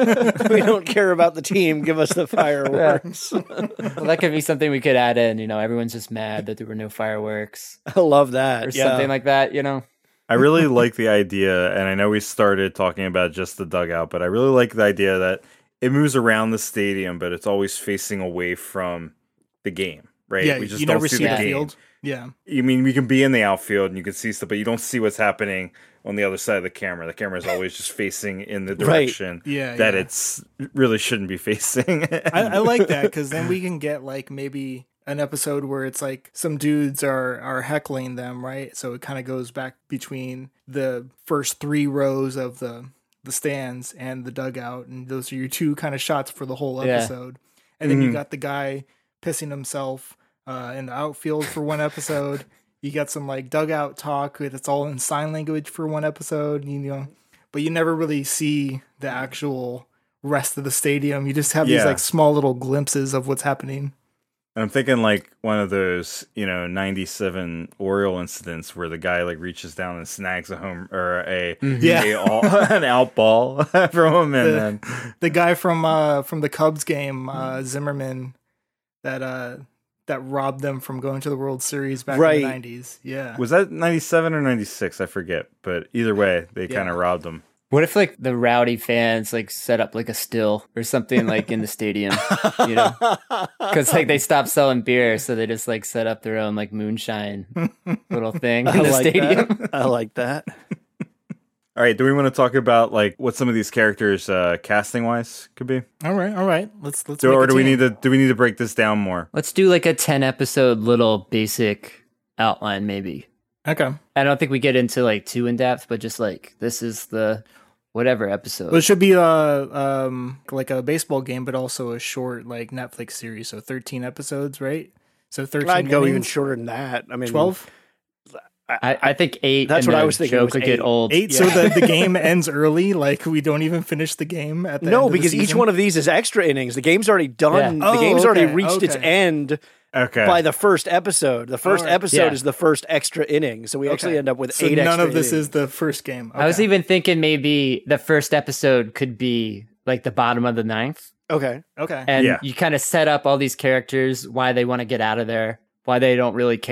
We don't care about the team. Give us the fireworks. Well, that could be something we could add in. You know, everyone's just mad that there were no fireworks I love that. or yeah. something like that. You know, I really like the idea, and I know we started talking about just the dugout, but I really like the idea that it moves around the stadium, but it's always facing away from the game, right? Yeah, we just you don't never see the, the game. field. Yeah. You mean we can be in the outfield and you can see stuff, but you don't see what's happening on the other side of the camera. The camera is always just facing in the Right. direction Yeah, that yeah. it's really shouldn't be facing. I, I like that because then we can get like maybe an episode where it's like some dudes are are heckling them, right? So it kind of goes back between the first three rows of the the stands and the dugout, and those are your two kind of shots for the whole Yeah. episode. And then you Mhm. got the guy pissing himself uh, in the outfield for one episode. You got some like dugout talk that's all in sign language for one episode, you know, but you never really see the actual rest of the stadium. You just have these Yeah. like small little glimpses of what's happening. I'm thinking like one of those, you know, ninety-seven Oriole incidents where the guy like reaches down and snags a home or a, Yeah. a all, an out ball from him, and The- then The guy from uh from the Cubs game, uh Zimmerman, that uh that robbed them from going to the World Series back Right. in the nineties. Yeah. was that ninety-seven or ninety-six? I forget, but either way, they Yeah. kind of robbed him. what if like the rowdy fans like set up like a still or something like in the stadium, you know? Because like they stopped selling beer, so they just like set up their own like moonshine little thing in I the like stadium. that. I like that. All right, do we want to talk about like what some of these characters uh, casting wise could be? All right, all right. Let's let's Do, make or a do we team. need to do we need to break this down more? Let's do like a ten episode little basic outline, maybe. Okay. I don't think we get into like too in depth, but just like this is the whatever episode. Well, it should be uh um like a baseball game, but also a short like Netflix series, so thirteen episodes, right? So thirteen. I'd go even innings? shorter than that. I mean, twelve. I, I think eight. That's and what I the was thinking Show was could eight. get old. Eight, Yeah. so the, the game ends early. Like we don't even finish the game at the No, end of the because each season? one of these is extra innings. The game's already done. Yeah. The Oh, game's already okay, reached its okay. end Okay, by the first episode. The first All right. episode Yeah. is the first extra inning. So we actually Okay. end up with So eight none extra of this innings. is the first game. I was Okay. even thinking maybe the first episode could be like the bottom of the ninth, Okay. okay. and Yeah. you kind of set up all these characters, why they want to get out of there, why they don't really care,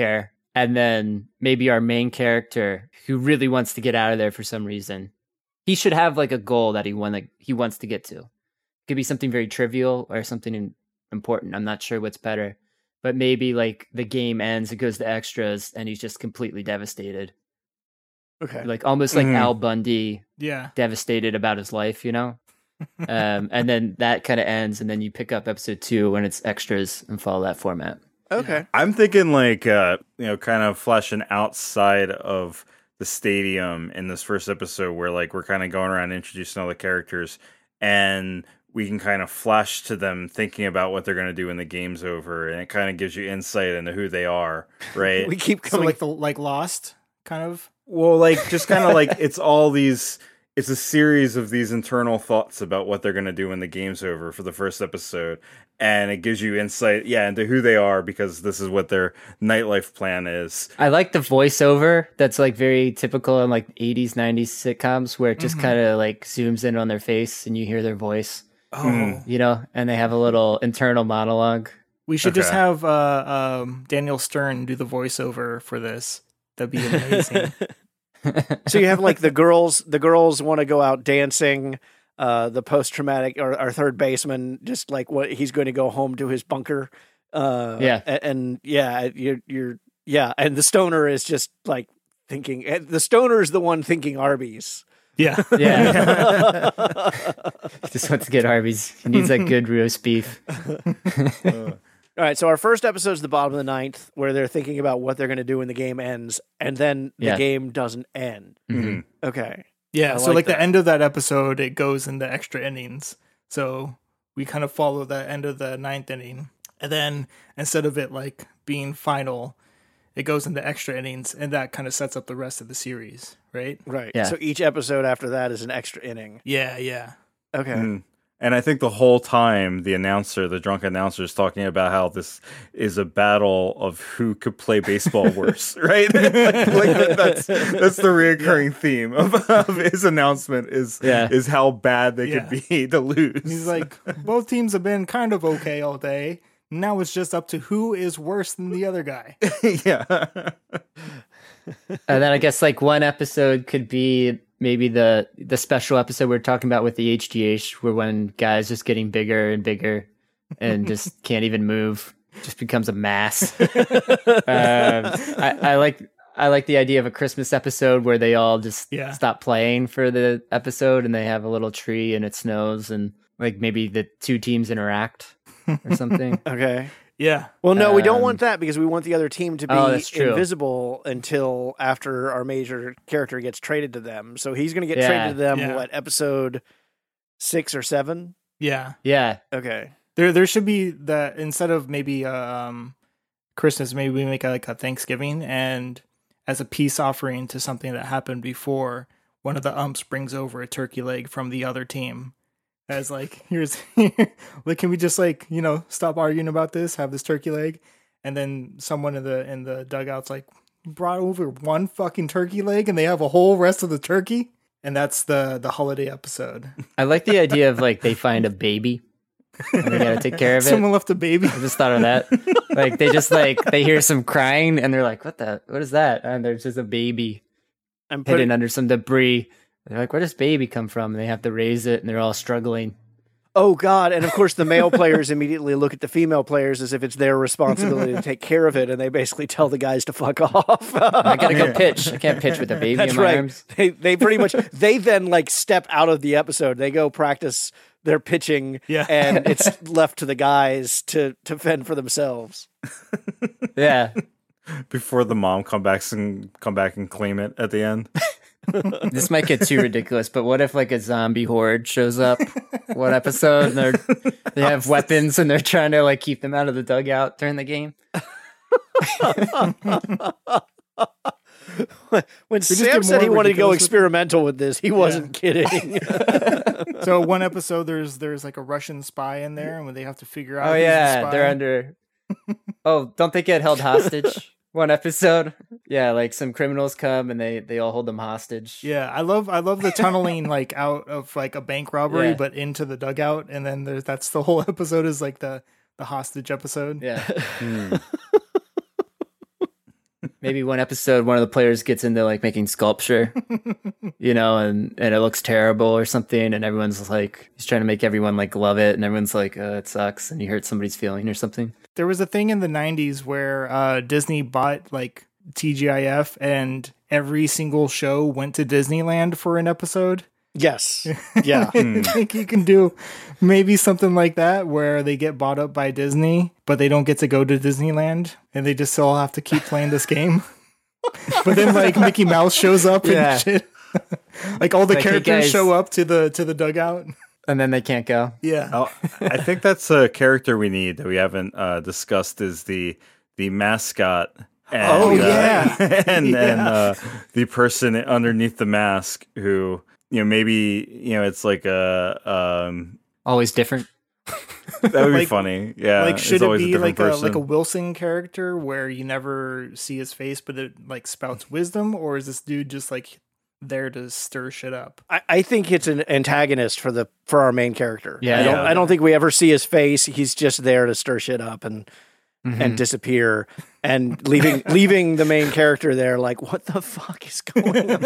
and then maybe our main character who really wants to get out of there for some reason. He should have like a goal that he want like he wants to get to. It could be something very trivial or something in, important. I'm not sure what's better, but maybe like the game ends, it goes to extras, and he's just completely devastated. Okay. Like almost like Mhm. Al Bundy, Yeah. devastated about his life, you know? um, and then that kind of ends, and then you pick up episode two when it's extras and follow that format. Okay. I'm thinking like uh, you know, kind of flashing outside of the stadium in this first episode, where like we're kind of going around introducing all the characters, and we can kind of flash to them thinking about what they're going to do when the game's over, and it kind of gives you insight into who they are, right? We keep So coming. like the like Lost kind of. Well, like just kind of like it's all these. It's a series of these internal thoughts about what they're going to do when the game's over for the first episode. And it gives you insight, yeah, into who they are, because this is what their nightlife plan is. I like the voiceover that's like very typical in like eighties, nineties sitcoms where it just Mhm. kind of like zooms in on their face and you hear their voice, Oh, Mm. you know, and they have a little internal monologue. we should just Okay. have uh, um, Daniel Stern do the voiceover for this. That'd be amazing. So you have like the girls. The girls want to go out dancing. Uh, the post-traumatic or our third baseman just like what he's going to go home to his bunker. Uh, Yeah. a- and, yeah, you're you're yeah, and the stoner is just like thinking. eh, The stoner is the one thinking Arby's. Yeah. Yeah. Just wants to get Arby's. He needs that good roast beef. All right, so our first episode is the bottom of the ninth, where they're thinking about what they're going to do when the game ends, and then the Yeah. game doesn't end. Mhm. Okay. Yeah. I So like like that. the end of that episode, it goes into extra innings. So we kind of follow the end of the ninth inning. And then instead of it like being final, it goes into extra innings, and that kind of sets up the rest of the series, right? Right. Yeah. So each episode after that is an extra inning. Yeah, yeah. Okay. Mm. And I think the whole time the announcer, the drunk announcer, is talking about how this is a battle of who could play baseball worse, right? like, like that's that's the reoccurring theme of, of his announcement is Yeah. is how bad they Yeah. could be to lose. He's like, both teams have been kind of okay all day. Now it's just up to who is worse than the other guy. yeah. And then I guess like one episode could be maybe the the special episode we're talking about with the H G H, where when guys just getting bigger and bigger and just can't even move, just becomes a mass. um, I, I like I like the idea of a Christmas episode where they all just Yeah. stop playing for the episode and they have a little tree and it snows and like maybe the two teams interact or something. Okay. Yeah. Well, no, we don't Um, want that because we want the other team to be Oh, that's true. invisible until after our major character gets traded to them. So he's going to get Yeah. traded to them, Yeah. what, episode six or seven? Yeah. Yeah. Okay. There there should be that instead of maybe uh, um Christmas, maybe we make a, like a Thanksgiving, and as a peace offering to something that happened before, one of the umps brings over a turkey leg from the other team. As like, here's like, can we just like, you know, stop arguing about this, have this turkey leg? And then someone in the in the dugout's like, brought over one fucking turkey leg and they have a whole rest of the turkey. And that's the the holiday episode. I like the idea of like they find a baby and they gotta take care of it. Someone left a baby. I just thought of that. Like they just like they hear some crying and they're like, "What the? What is that?" And there's just a baby I'm hidden putting, under some debris. They're like, "Where does baby come from?" And they have to raise it, and they're all struggling. oh, God. And of course, the male players immediately look at the female players as if it's their responsibility to take care of it. And they basically tell the guys to fuck off. I gotta go pitch. I can't pitch with a baby That's in my right. arms. They, they pretty much, they then like step out of the episode. They go practice their pitching Yeah. and it's left to the guys to, to fend for themselves. Yeah, Before the mom come back and come back and claim it at the end. this might get too ridiculous. But what if like a zombie horde shows up one episode and they're they have weapons and they're trying to like keep them out of the dugout during the game? When just Sam get said he more wanted to go ridiculous with- experimental with this, he wasn't kidding. So one episode there's there's like a Russian spy in there, and when they have to figure out Oh who's the yeah, spy. they're under. Oh, don't they get held hostage? One episode, yeah, like some criminals come and they they all hold them hostage. Yeah, I love I love the tunneling like out of like a bank robbery, Yeah. but into the dugout, and then there's that's the whole episode is like the the hostage episode. yeah. Hmm. maybe one episode, one of the players gets into like making sculpture, you know, and, and it looks terrible or something. And everyone's like, he's trying to make everyone like love it. And everyone's like, uh, it sucks. And you hurt somebody's feeling or something. There was a thing in the nineties where uh, Disney bought like T G I F and every single show went to Disneyland for an episode. Yes. Yeah. I think you can do maybe something like that where they get bought up by Disney, but they don't get to go to Disneyland and they just still have to keep playing this game. But then like Mickey Mouse shows up Yeah. and shit. Like all the Like, hey, characters guys. show up to the to the dugout. And then they can't go. Yeah. Oh, I think that's a character we need that we haven't uh, discussed is the the mascot. And, Oh, uh, yeah. and Yeah. then uh, the person underneath the mask who, you know, maybe, you know, it's like a um, Always different. that would be Like- funny. Yeah, Like it's should it always be different like a person. like a Wilson character where you never see his face but it like spouts wisdom, or is this dude just like there to stir shit up? I, I think it's an antagonist for the for our main character. Yeah, I don't yeah. I don't think we ever see his face. He's just there to stir shit up and Mhm. and disappear and leaving leaving the main character there like, what the fuck is going on?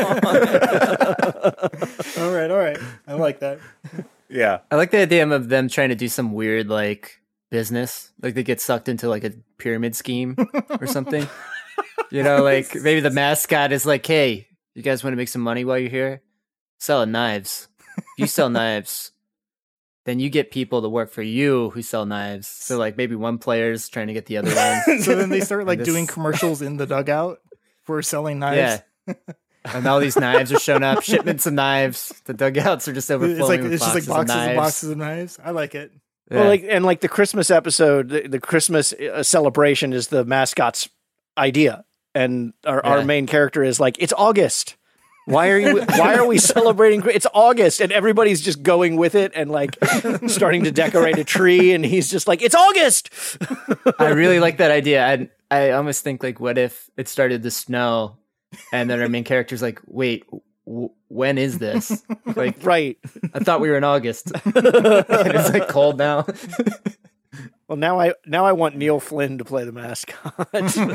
All right, all right. I like that. yeah. I like the idea of them trying to do some weird like business, like they get sucked into like a pyramid scheme or something. You know, like maybe the mascot is like, "Hey, you guys want to make some money while you're here? Selling knives. If you sell knives, then you get people to work for you who sell knives." So like maybe one player's trying to get the other one. So then they start like This- doing commercials in the dugout for selling knives. Yeah. And all these knives are showing up, shipments of knives. The dugouts are just overflowing It's like with it's just like boxes boxes of and knives. boxes of knives. I like it. Yeah. Well, like and like the Christmas episode, the, the Christmas uh, celebration is the mascot's idea, and our, our Yeah. main character is like, "It's August. Why are you? Why are we celebrating? It's August," and everybody's just going with it and like starting to decorate a tree, and he's just like, "It's August." I really like that idea. I I almost think like, what if it started to snow, and then our main character's like, wait, w- when is this? Like, Right. I thought we were in August. And it's like cold now. Well, now I now I want Neil Flynn to play the mascot.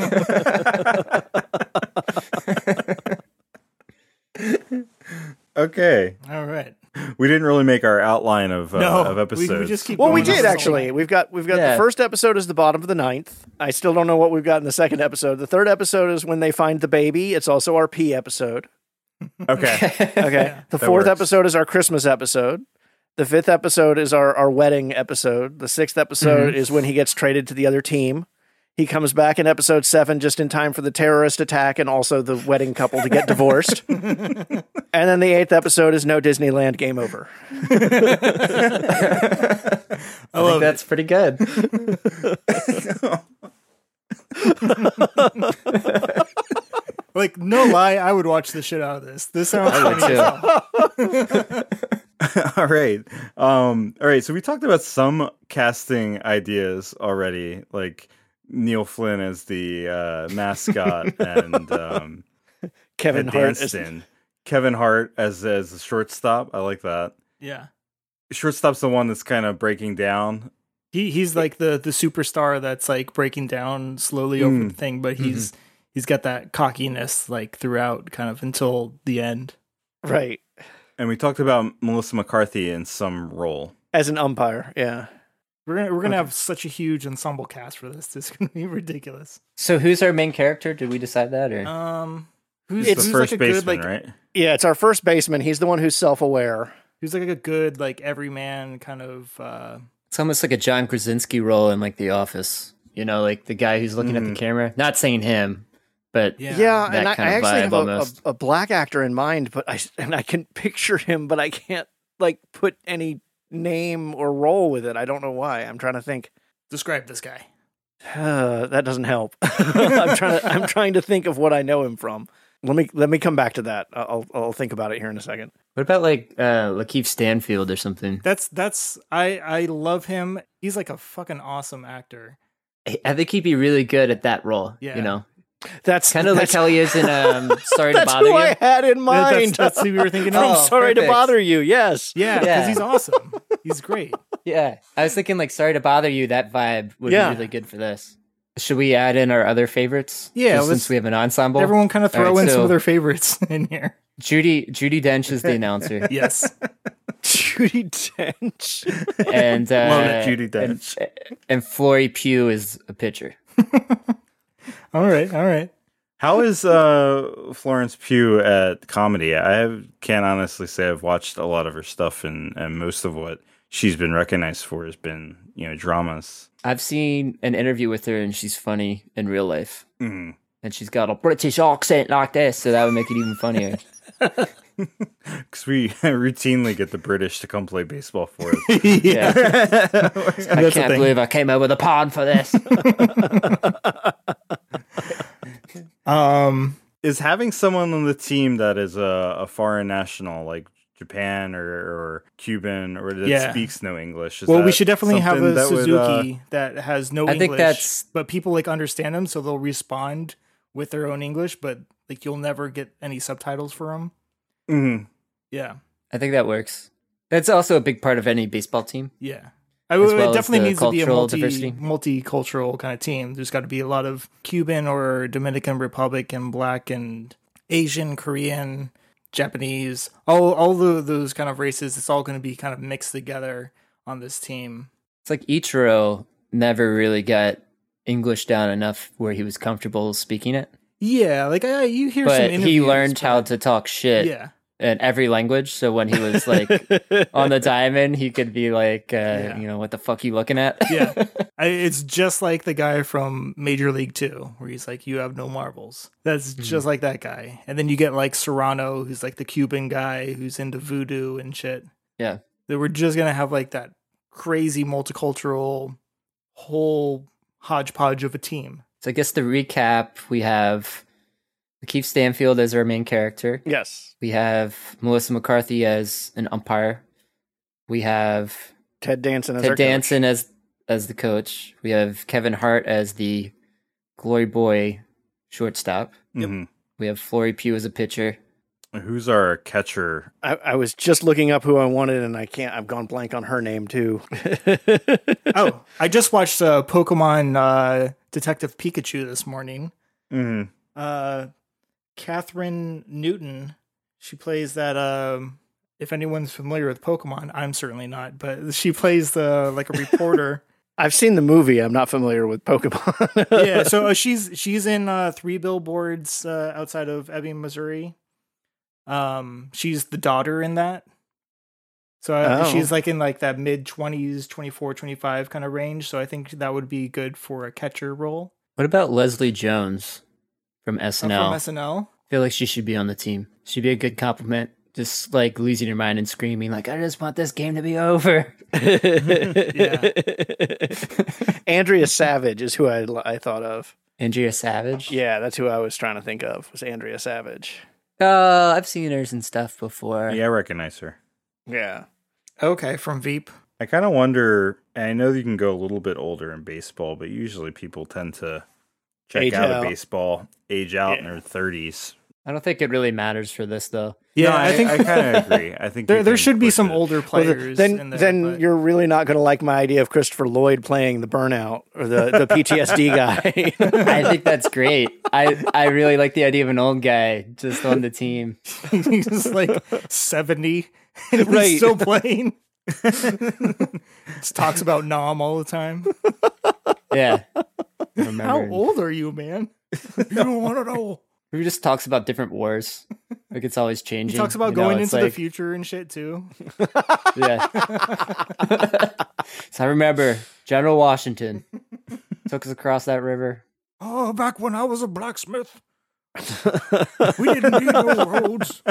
Okay. All right. We didn't really make our outline of uh, No, of we- episodes. we just keep Well, we going did on. actually. We've got we've got Yeah. the first episode is the bottom of the ninth. I still don't know what we've got in the second episode. The third episode is when they find the baby. It's also our P episode. Okay. Okay. The That fourth works. episode is our Christmas episode. The fifth episode is our, our wedding episode. The sixth episode is when he gets traded to the other team. He comes back in episode seven just in time for the terrorist attack and also the wedding couple to get divorced. And then the eighth episode is no Disneyland, game over. I think that's pretty good. Like, no lie, I would watch the shit out of this. This sounds I would funny as too. hell. all right. Um, all right. So we talked about some casting ideas already, like Neil Flynn as the uh, mascot and um, Kevin Ed Hart is Danston. Kevin Hart as as a shortstop. I like that. Yeah. Shortstop's the one that's kind of breaking down. He he's like the the superstar that's like breaking down slowly over Mm. the thing, but he's he's got that cockiness like throughout kind of until the end. right. And we talked about Melissa McCarthy in some role. As an umpire, yeah. We're gonna we're gonna have such a huge ensemble cast for this. This is gonna be ridiculous. So who's our main character? Did we decide that? Or Um who's, It's the who's first like a good baseman, like right? Yeah, it's our first baseman. He's the one who's self-aware. who's like a good like everyman kind of uh it's almost like a John Krasinski role in like The Office. You know, like the guy who's looking at the camera. Not saying him, but yeah. Yeah, that and I, kind I of actually vibe have a, a, almost. a black actor in mind, but I and I can picture him, but I can't like put any name or role with it. I don't know why. I'm trying to think. Describe this guy. Uh, that doesn't help. I'm trying to I'm trying to think of what I know him from. Let me let me come back to that. I'll I'll think about it here in a second. What about like uh, Lakeith Stanfield or something? That's that's I I love him. He's like a fucking awesome actor. I I think he'd be really good at that role. Yeah. You know, That's kind of like that's, how he is in um, Sorry to that's Bother who You. I had in That- mind. That's, that's who we were thinking From of. Oh, Sorry to perfect. Bother You. Yes. Yeah, because Yeah. he's awesome. He's great. Yeah, I was thinking like Sorry to Bother You. That vibe would Yeah. be really good for this. Should we add in our other favorites? Yeah, Just let's- since we have an ensemble. Everyone kind of throw All right, in some so- of their favorites in here. Judy Judy Dench is the announcer, Yes. Judy Dench. and uh, Love it, Judi Dench. and, and Flory Pugh is a pitcher. All right. All right. How is uh, Florence Pugh at comedy? I have, can't honestly say I've watched a lot of her stuff, and, and most of what she's been recognized for has been, you know, dramas. I've seen an interview with her, and she's funny in real life, Mm. and she's got a British accent like this, so that would make it even funnier. Because we routinely get the British to come play baseball for us. Yeah, I That's the can't thing. believe I came out with a pond for this. Um, Is having someone on the team that is a, a foreign national, like Japan or, or Cuban, or that Yeah. speaks no English? Is well, we that should definitely have something a that would, Suzuki uh, that has no I English, think that's- but people like understand him, so they'll respond with their own English, but like you'll never get any subtitles for them. mhm. Yeah. I think that works. That's also a big part of any baseball team. Yeah. I, As it well as definitely the needs to be a cultural multi diversity. multicultural kind of team. There's got to be a lot of Cuban or Dominican Republic and Black and Asian, Korean, Japanese, all all the, those kind of races. It's all going to be kind of mixed together on this team. It's like Ichiro never really got English down enough where he was comfortable speaking it, Yeah, like I, you hear some but interviews, he learned but- how to talk shit Yeah, in every language. So when he was like on the diamond, he could be like, uh, Yeah. you know, what the fuck you looking at? yeah. I, it's just like the guy from Major League Two, where he's like, "You have no marbles." That's Mm-hmm. just like that guy. And then you get like Serrano, who's like the Cuban guy who's into voodoo and shit. Yeah. That we're just gonna have like that crazy multicultural whole hodgepodge of a team. So I guess the recap, we have Keith Stanfield as our main character. Yes. We have Melissa McCarthy as an umpire. We have Ted Danson as Ted our coach. Danson as as the coach. We have Kevin Hart as the glory boy shortstop. Mhm. We have Flory Pugh as a pitcher. Who's our catcher? I, I was just looking up who I wanted, and I can't. I've gone blank on her name too. Oh, I just watched uh, Pokemon uh, Detective Pikachu this morning. Mhm. Uh, Catherine Newton. She plays that. Um, if anyone's familiar with Pokemon, I'm certainly not, but she plays the like a reporter. I've seen the movie. I'm not familiar with Pokemon. Yeah, so uh, she's she's in uh, Three Billboards uh, outside of Ebbing, Missouri. Um, she's the daughter in that. So uh, Oh. she's like in like that mid twenties, twenty-four, twenty-five kind of range. So I think that would be good for a catcher role. What about Leslie Jones from S Uh, N L? from S N L. I feel like she should be on the team. She'd be a good compliment. Just like losing your mind and screaming like, I just want this game to be over. Yeah. Andrea Savage is who I, I thought of. Andrea Savage. Yeah, that's who I was trying to think of. Was Andrea Savage? Uh, I've seen hers and stuff before. Yeah, I recognize her. Yeah. Okay, from Veep. I kind of wonder, and I know you can go a little bit older in baseball, but usually people tend to check Age out, out. of baseball, age out in Yeah. their thirties. I don't think it really matters for this though. Yeah, No, I think I kind of agree. I think there you there can should be push some it. older Well, players. then in there, then but- you're really not going to like my idea of Christopher Lloyd playing the burnout or the, the P T S D guy. I think that's great. I, I really like the idea of an old guy just on the team. he's like seventy and Right. he's still playing. Just talks about Nom all the time. Yeah. I remember. How old are you, man? You don't want to know. He just talks about different wars. Like it's always He changing. talks about you know, going it's into the like- future and shit too. Yeah. So I remember General Washington took us across that river. Oh, back when I was a blacksmith, we didn't need no roads.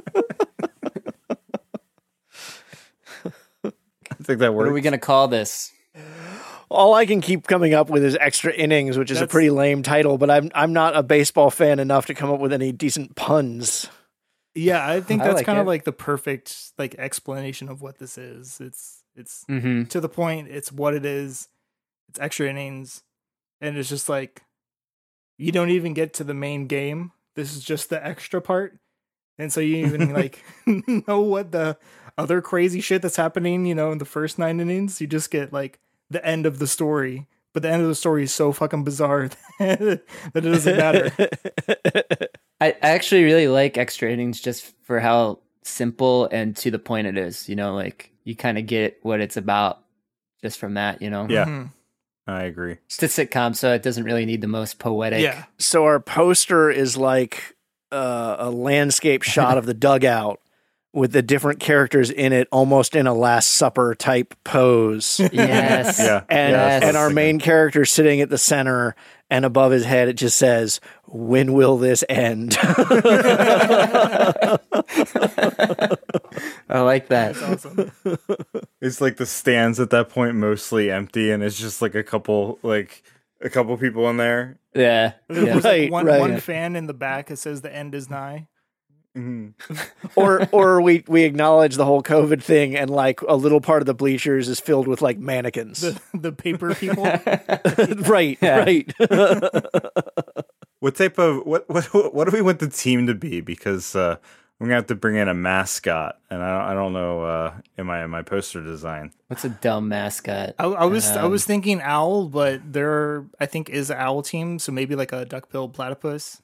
I think that What works. are we gonna call this? All I can keep coming up with is Extra Innings, which is That's- a pretty lame title, but I'm I'm not a baseball fan enough to come up with any decent puns. Yeah, I think I that's like kind of it. like the perfect like explanation of what this is. It's it's Mm-hmm. to the point. It's what it is. It's extra innings, and it's just like you don't even get to the main game. This is just the extra part, and so you even like know what the other crazy shit that's happening. You know, in the first nine innings, you just get like the end of the story, but the end of the story is so fucking bizarre that it doesn't matter. I, I actually really like extra innings just for how simple and to the point it is. You know, like you kind of get what it's about just from that, you know? Yeah, Mhm. I agree. It's a sitcom, so it doesn't really need the most poetic. Yeah. So our poster is like uh, a landscape shot of the dugout with the different characters in it, almost in a Last Supper type pose. Yes. Yeah. And, Yes. and our main character sitting at the center, and above his head it just says, "When will this end?" I like that. That's awesome. It's like the stands at that point mostly empty, and it's just like a couple, like a couple people in there. Yeah. There's yeah. like Right, one, right. one fan in the back that says the end is nigh. Mhm. or or we we acknowledge the whole COVID thing, and like a little part of the bleachers is filled with like mannequins. The, the paper people. right, Yeah. right. What type of what what what do we want the team to be? Because uh, I'm gonna have to bring in a mascot, and I don't, I don't know uh, in my in my poster design. What's a dumb mascot? I, I was I Um, was thinking owl, but there I think is an owl team, so maybe like a duck-billed platypus.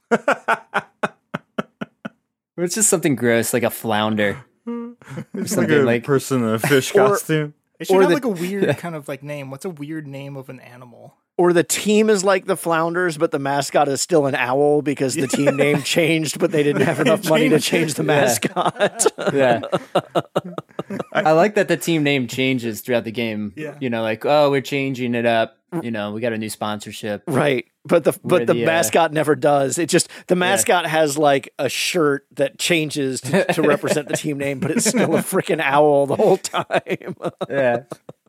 Or it's just something gross, like a flounder. It's something like a like- person in a fish Or- costume. It should Or have the- like a weird kind of like name. What's a weird name of an animal? Or the team is like the Flounders, but the mascot is still an owl because the team name changed, but they didn't have enough money to change the Yeah. mascot. Yeah. I like that the team name changes throughout the game. Yeah. You know, like, oh, we're changing it up. You know, we got a new sponsorship. Right. But the but Where the, the, uh, mascot never does. It just the mascot has like a shirt that changes to, to represent the team name, but it's still a freaking owl the whole time. Yeah.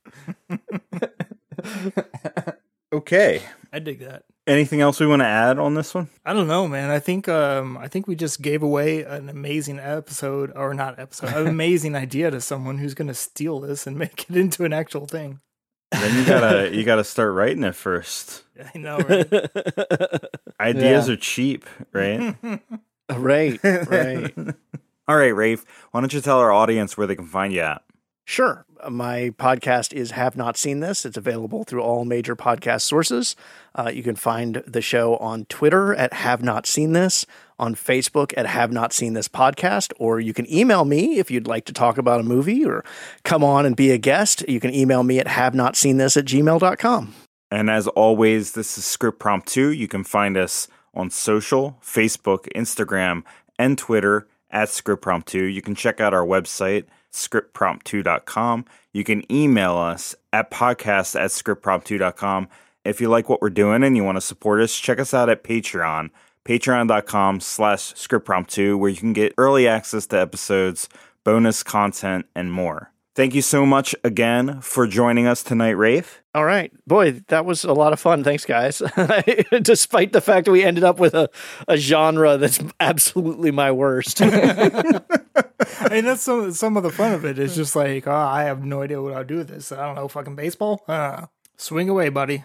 Okay. I dig that. Anything else we want to add on this one? I don't know, man. I think um I think we just gave away an amazing episode, or not episode, an amazing idea to someone who's gonna steal this and make it into an actual thing. Then you gotta you gotta start writing it first. I know, right? Ideas Yeah. are cheap, right? right. Right. All right, Rafe. Why don't you tell our audience where they can find you at? Sure. My podcast is Have Not Seen This. It's available through all major podcast sources. Uh, you can find the show on Twitter at Have Not Seen This, on Facebook at Have Not Seen This Podcast, or you can email me if you'd like to talk about a movie or come on and be a guest. You can email me at have not seen this at gmail dot com. And as always, this is Script Prompt two. You can find us on social, Facebook, Instagram, and Twitter at Script Prompt two. You can check out our website, script prompt two dot com. You can email us at podcast at script prompt two dot com. If you like what we're doing and you want to support us, check us out at Patreon, patreon.com slash scriptprompt2, where you can get early access to episodes, bonus content, and more. Thank you so much again for joining us tonight, Rafe. All right. Boy, that was a lot of fun. Thanks, guys. Despite the fact that we ended up with a, a genre that's absolutely my worst. I mean, that's some some of the fun of it. It's just like, oh, I have no idea what I'll do with this. I don't know, fucking baseball. Uh, swing away, buddy.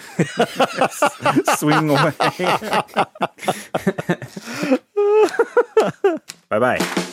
Swing away. Bye-bye.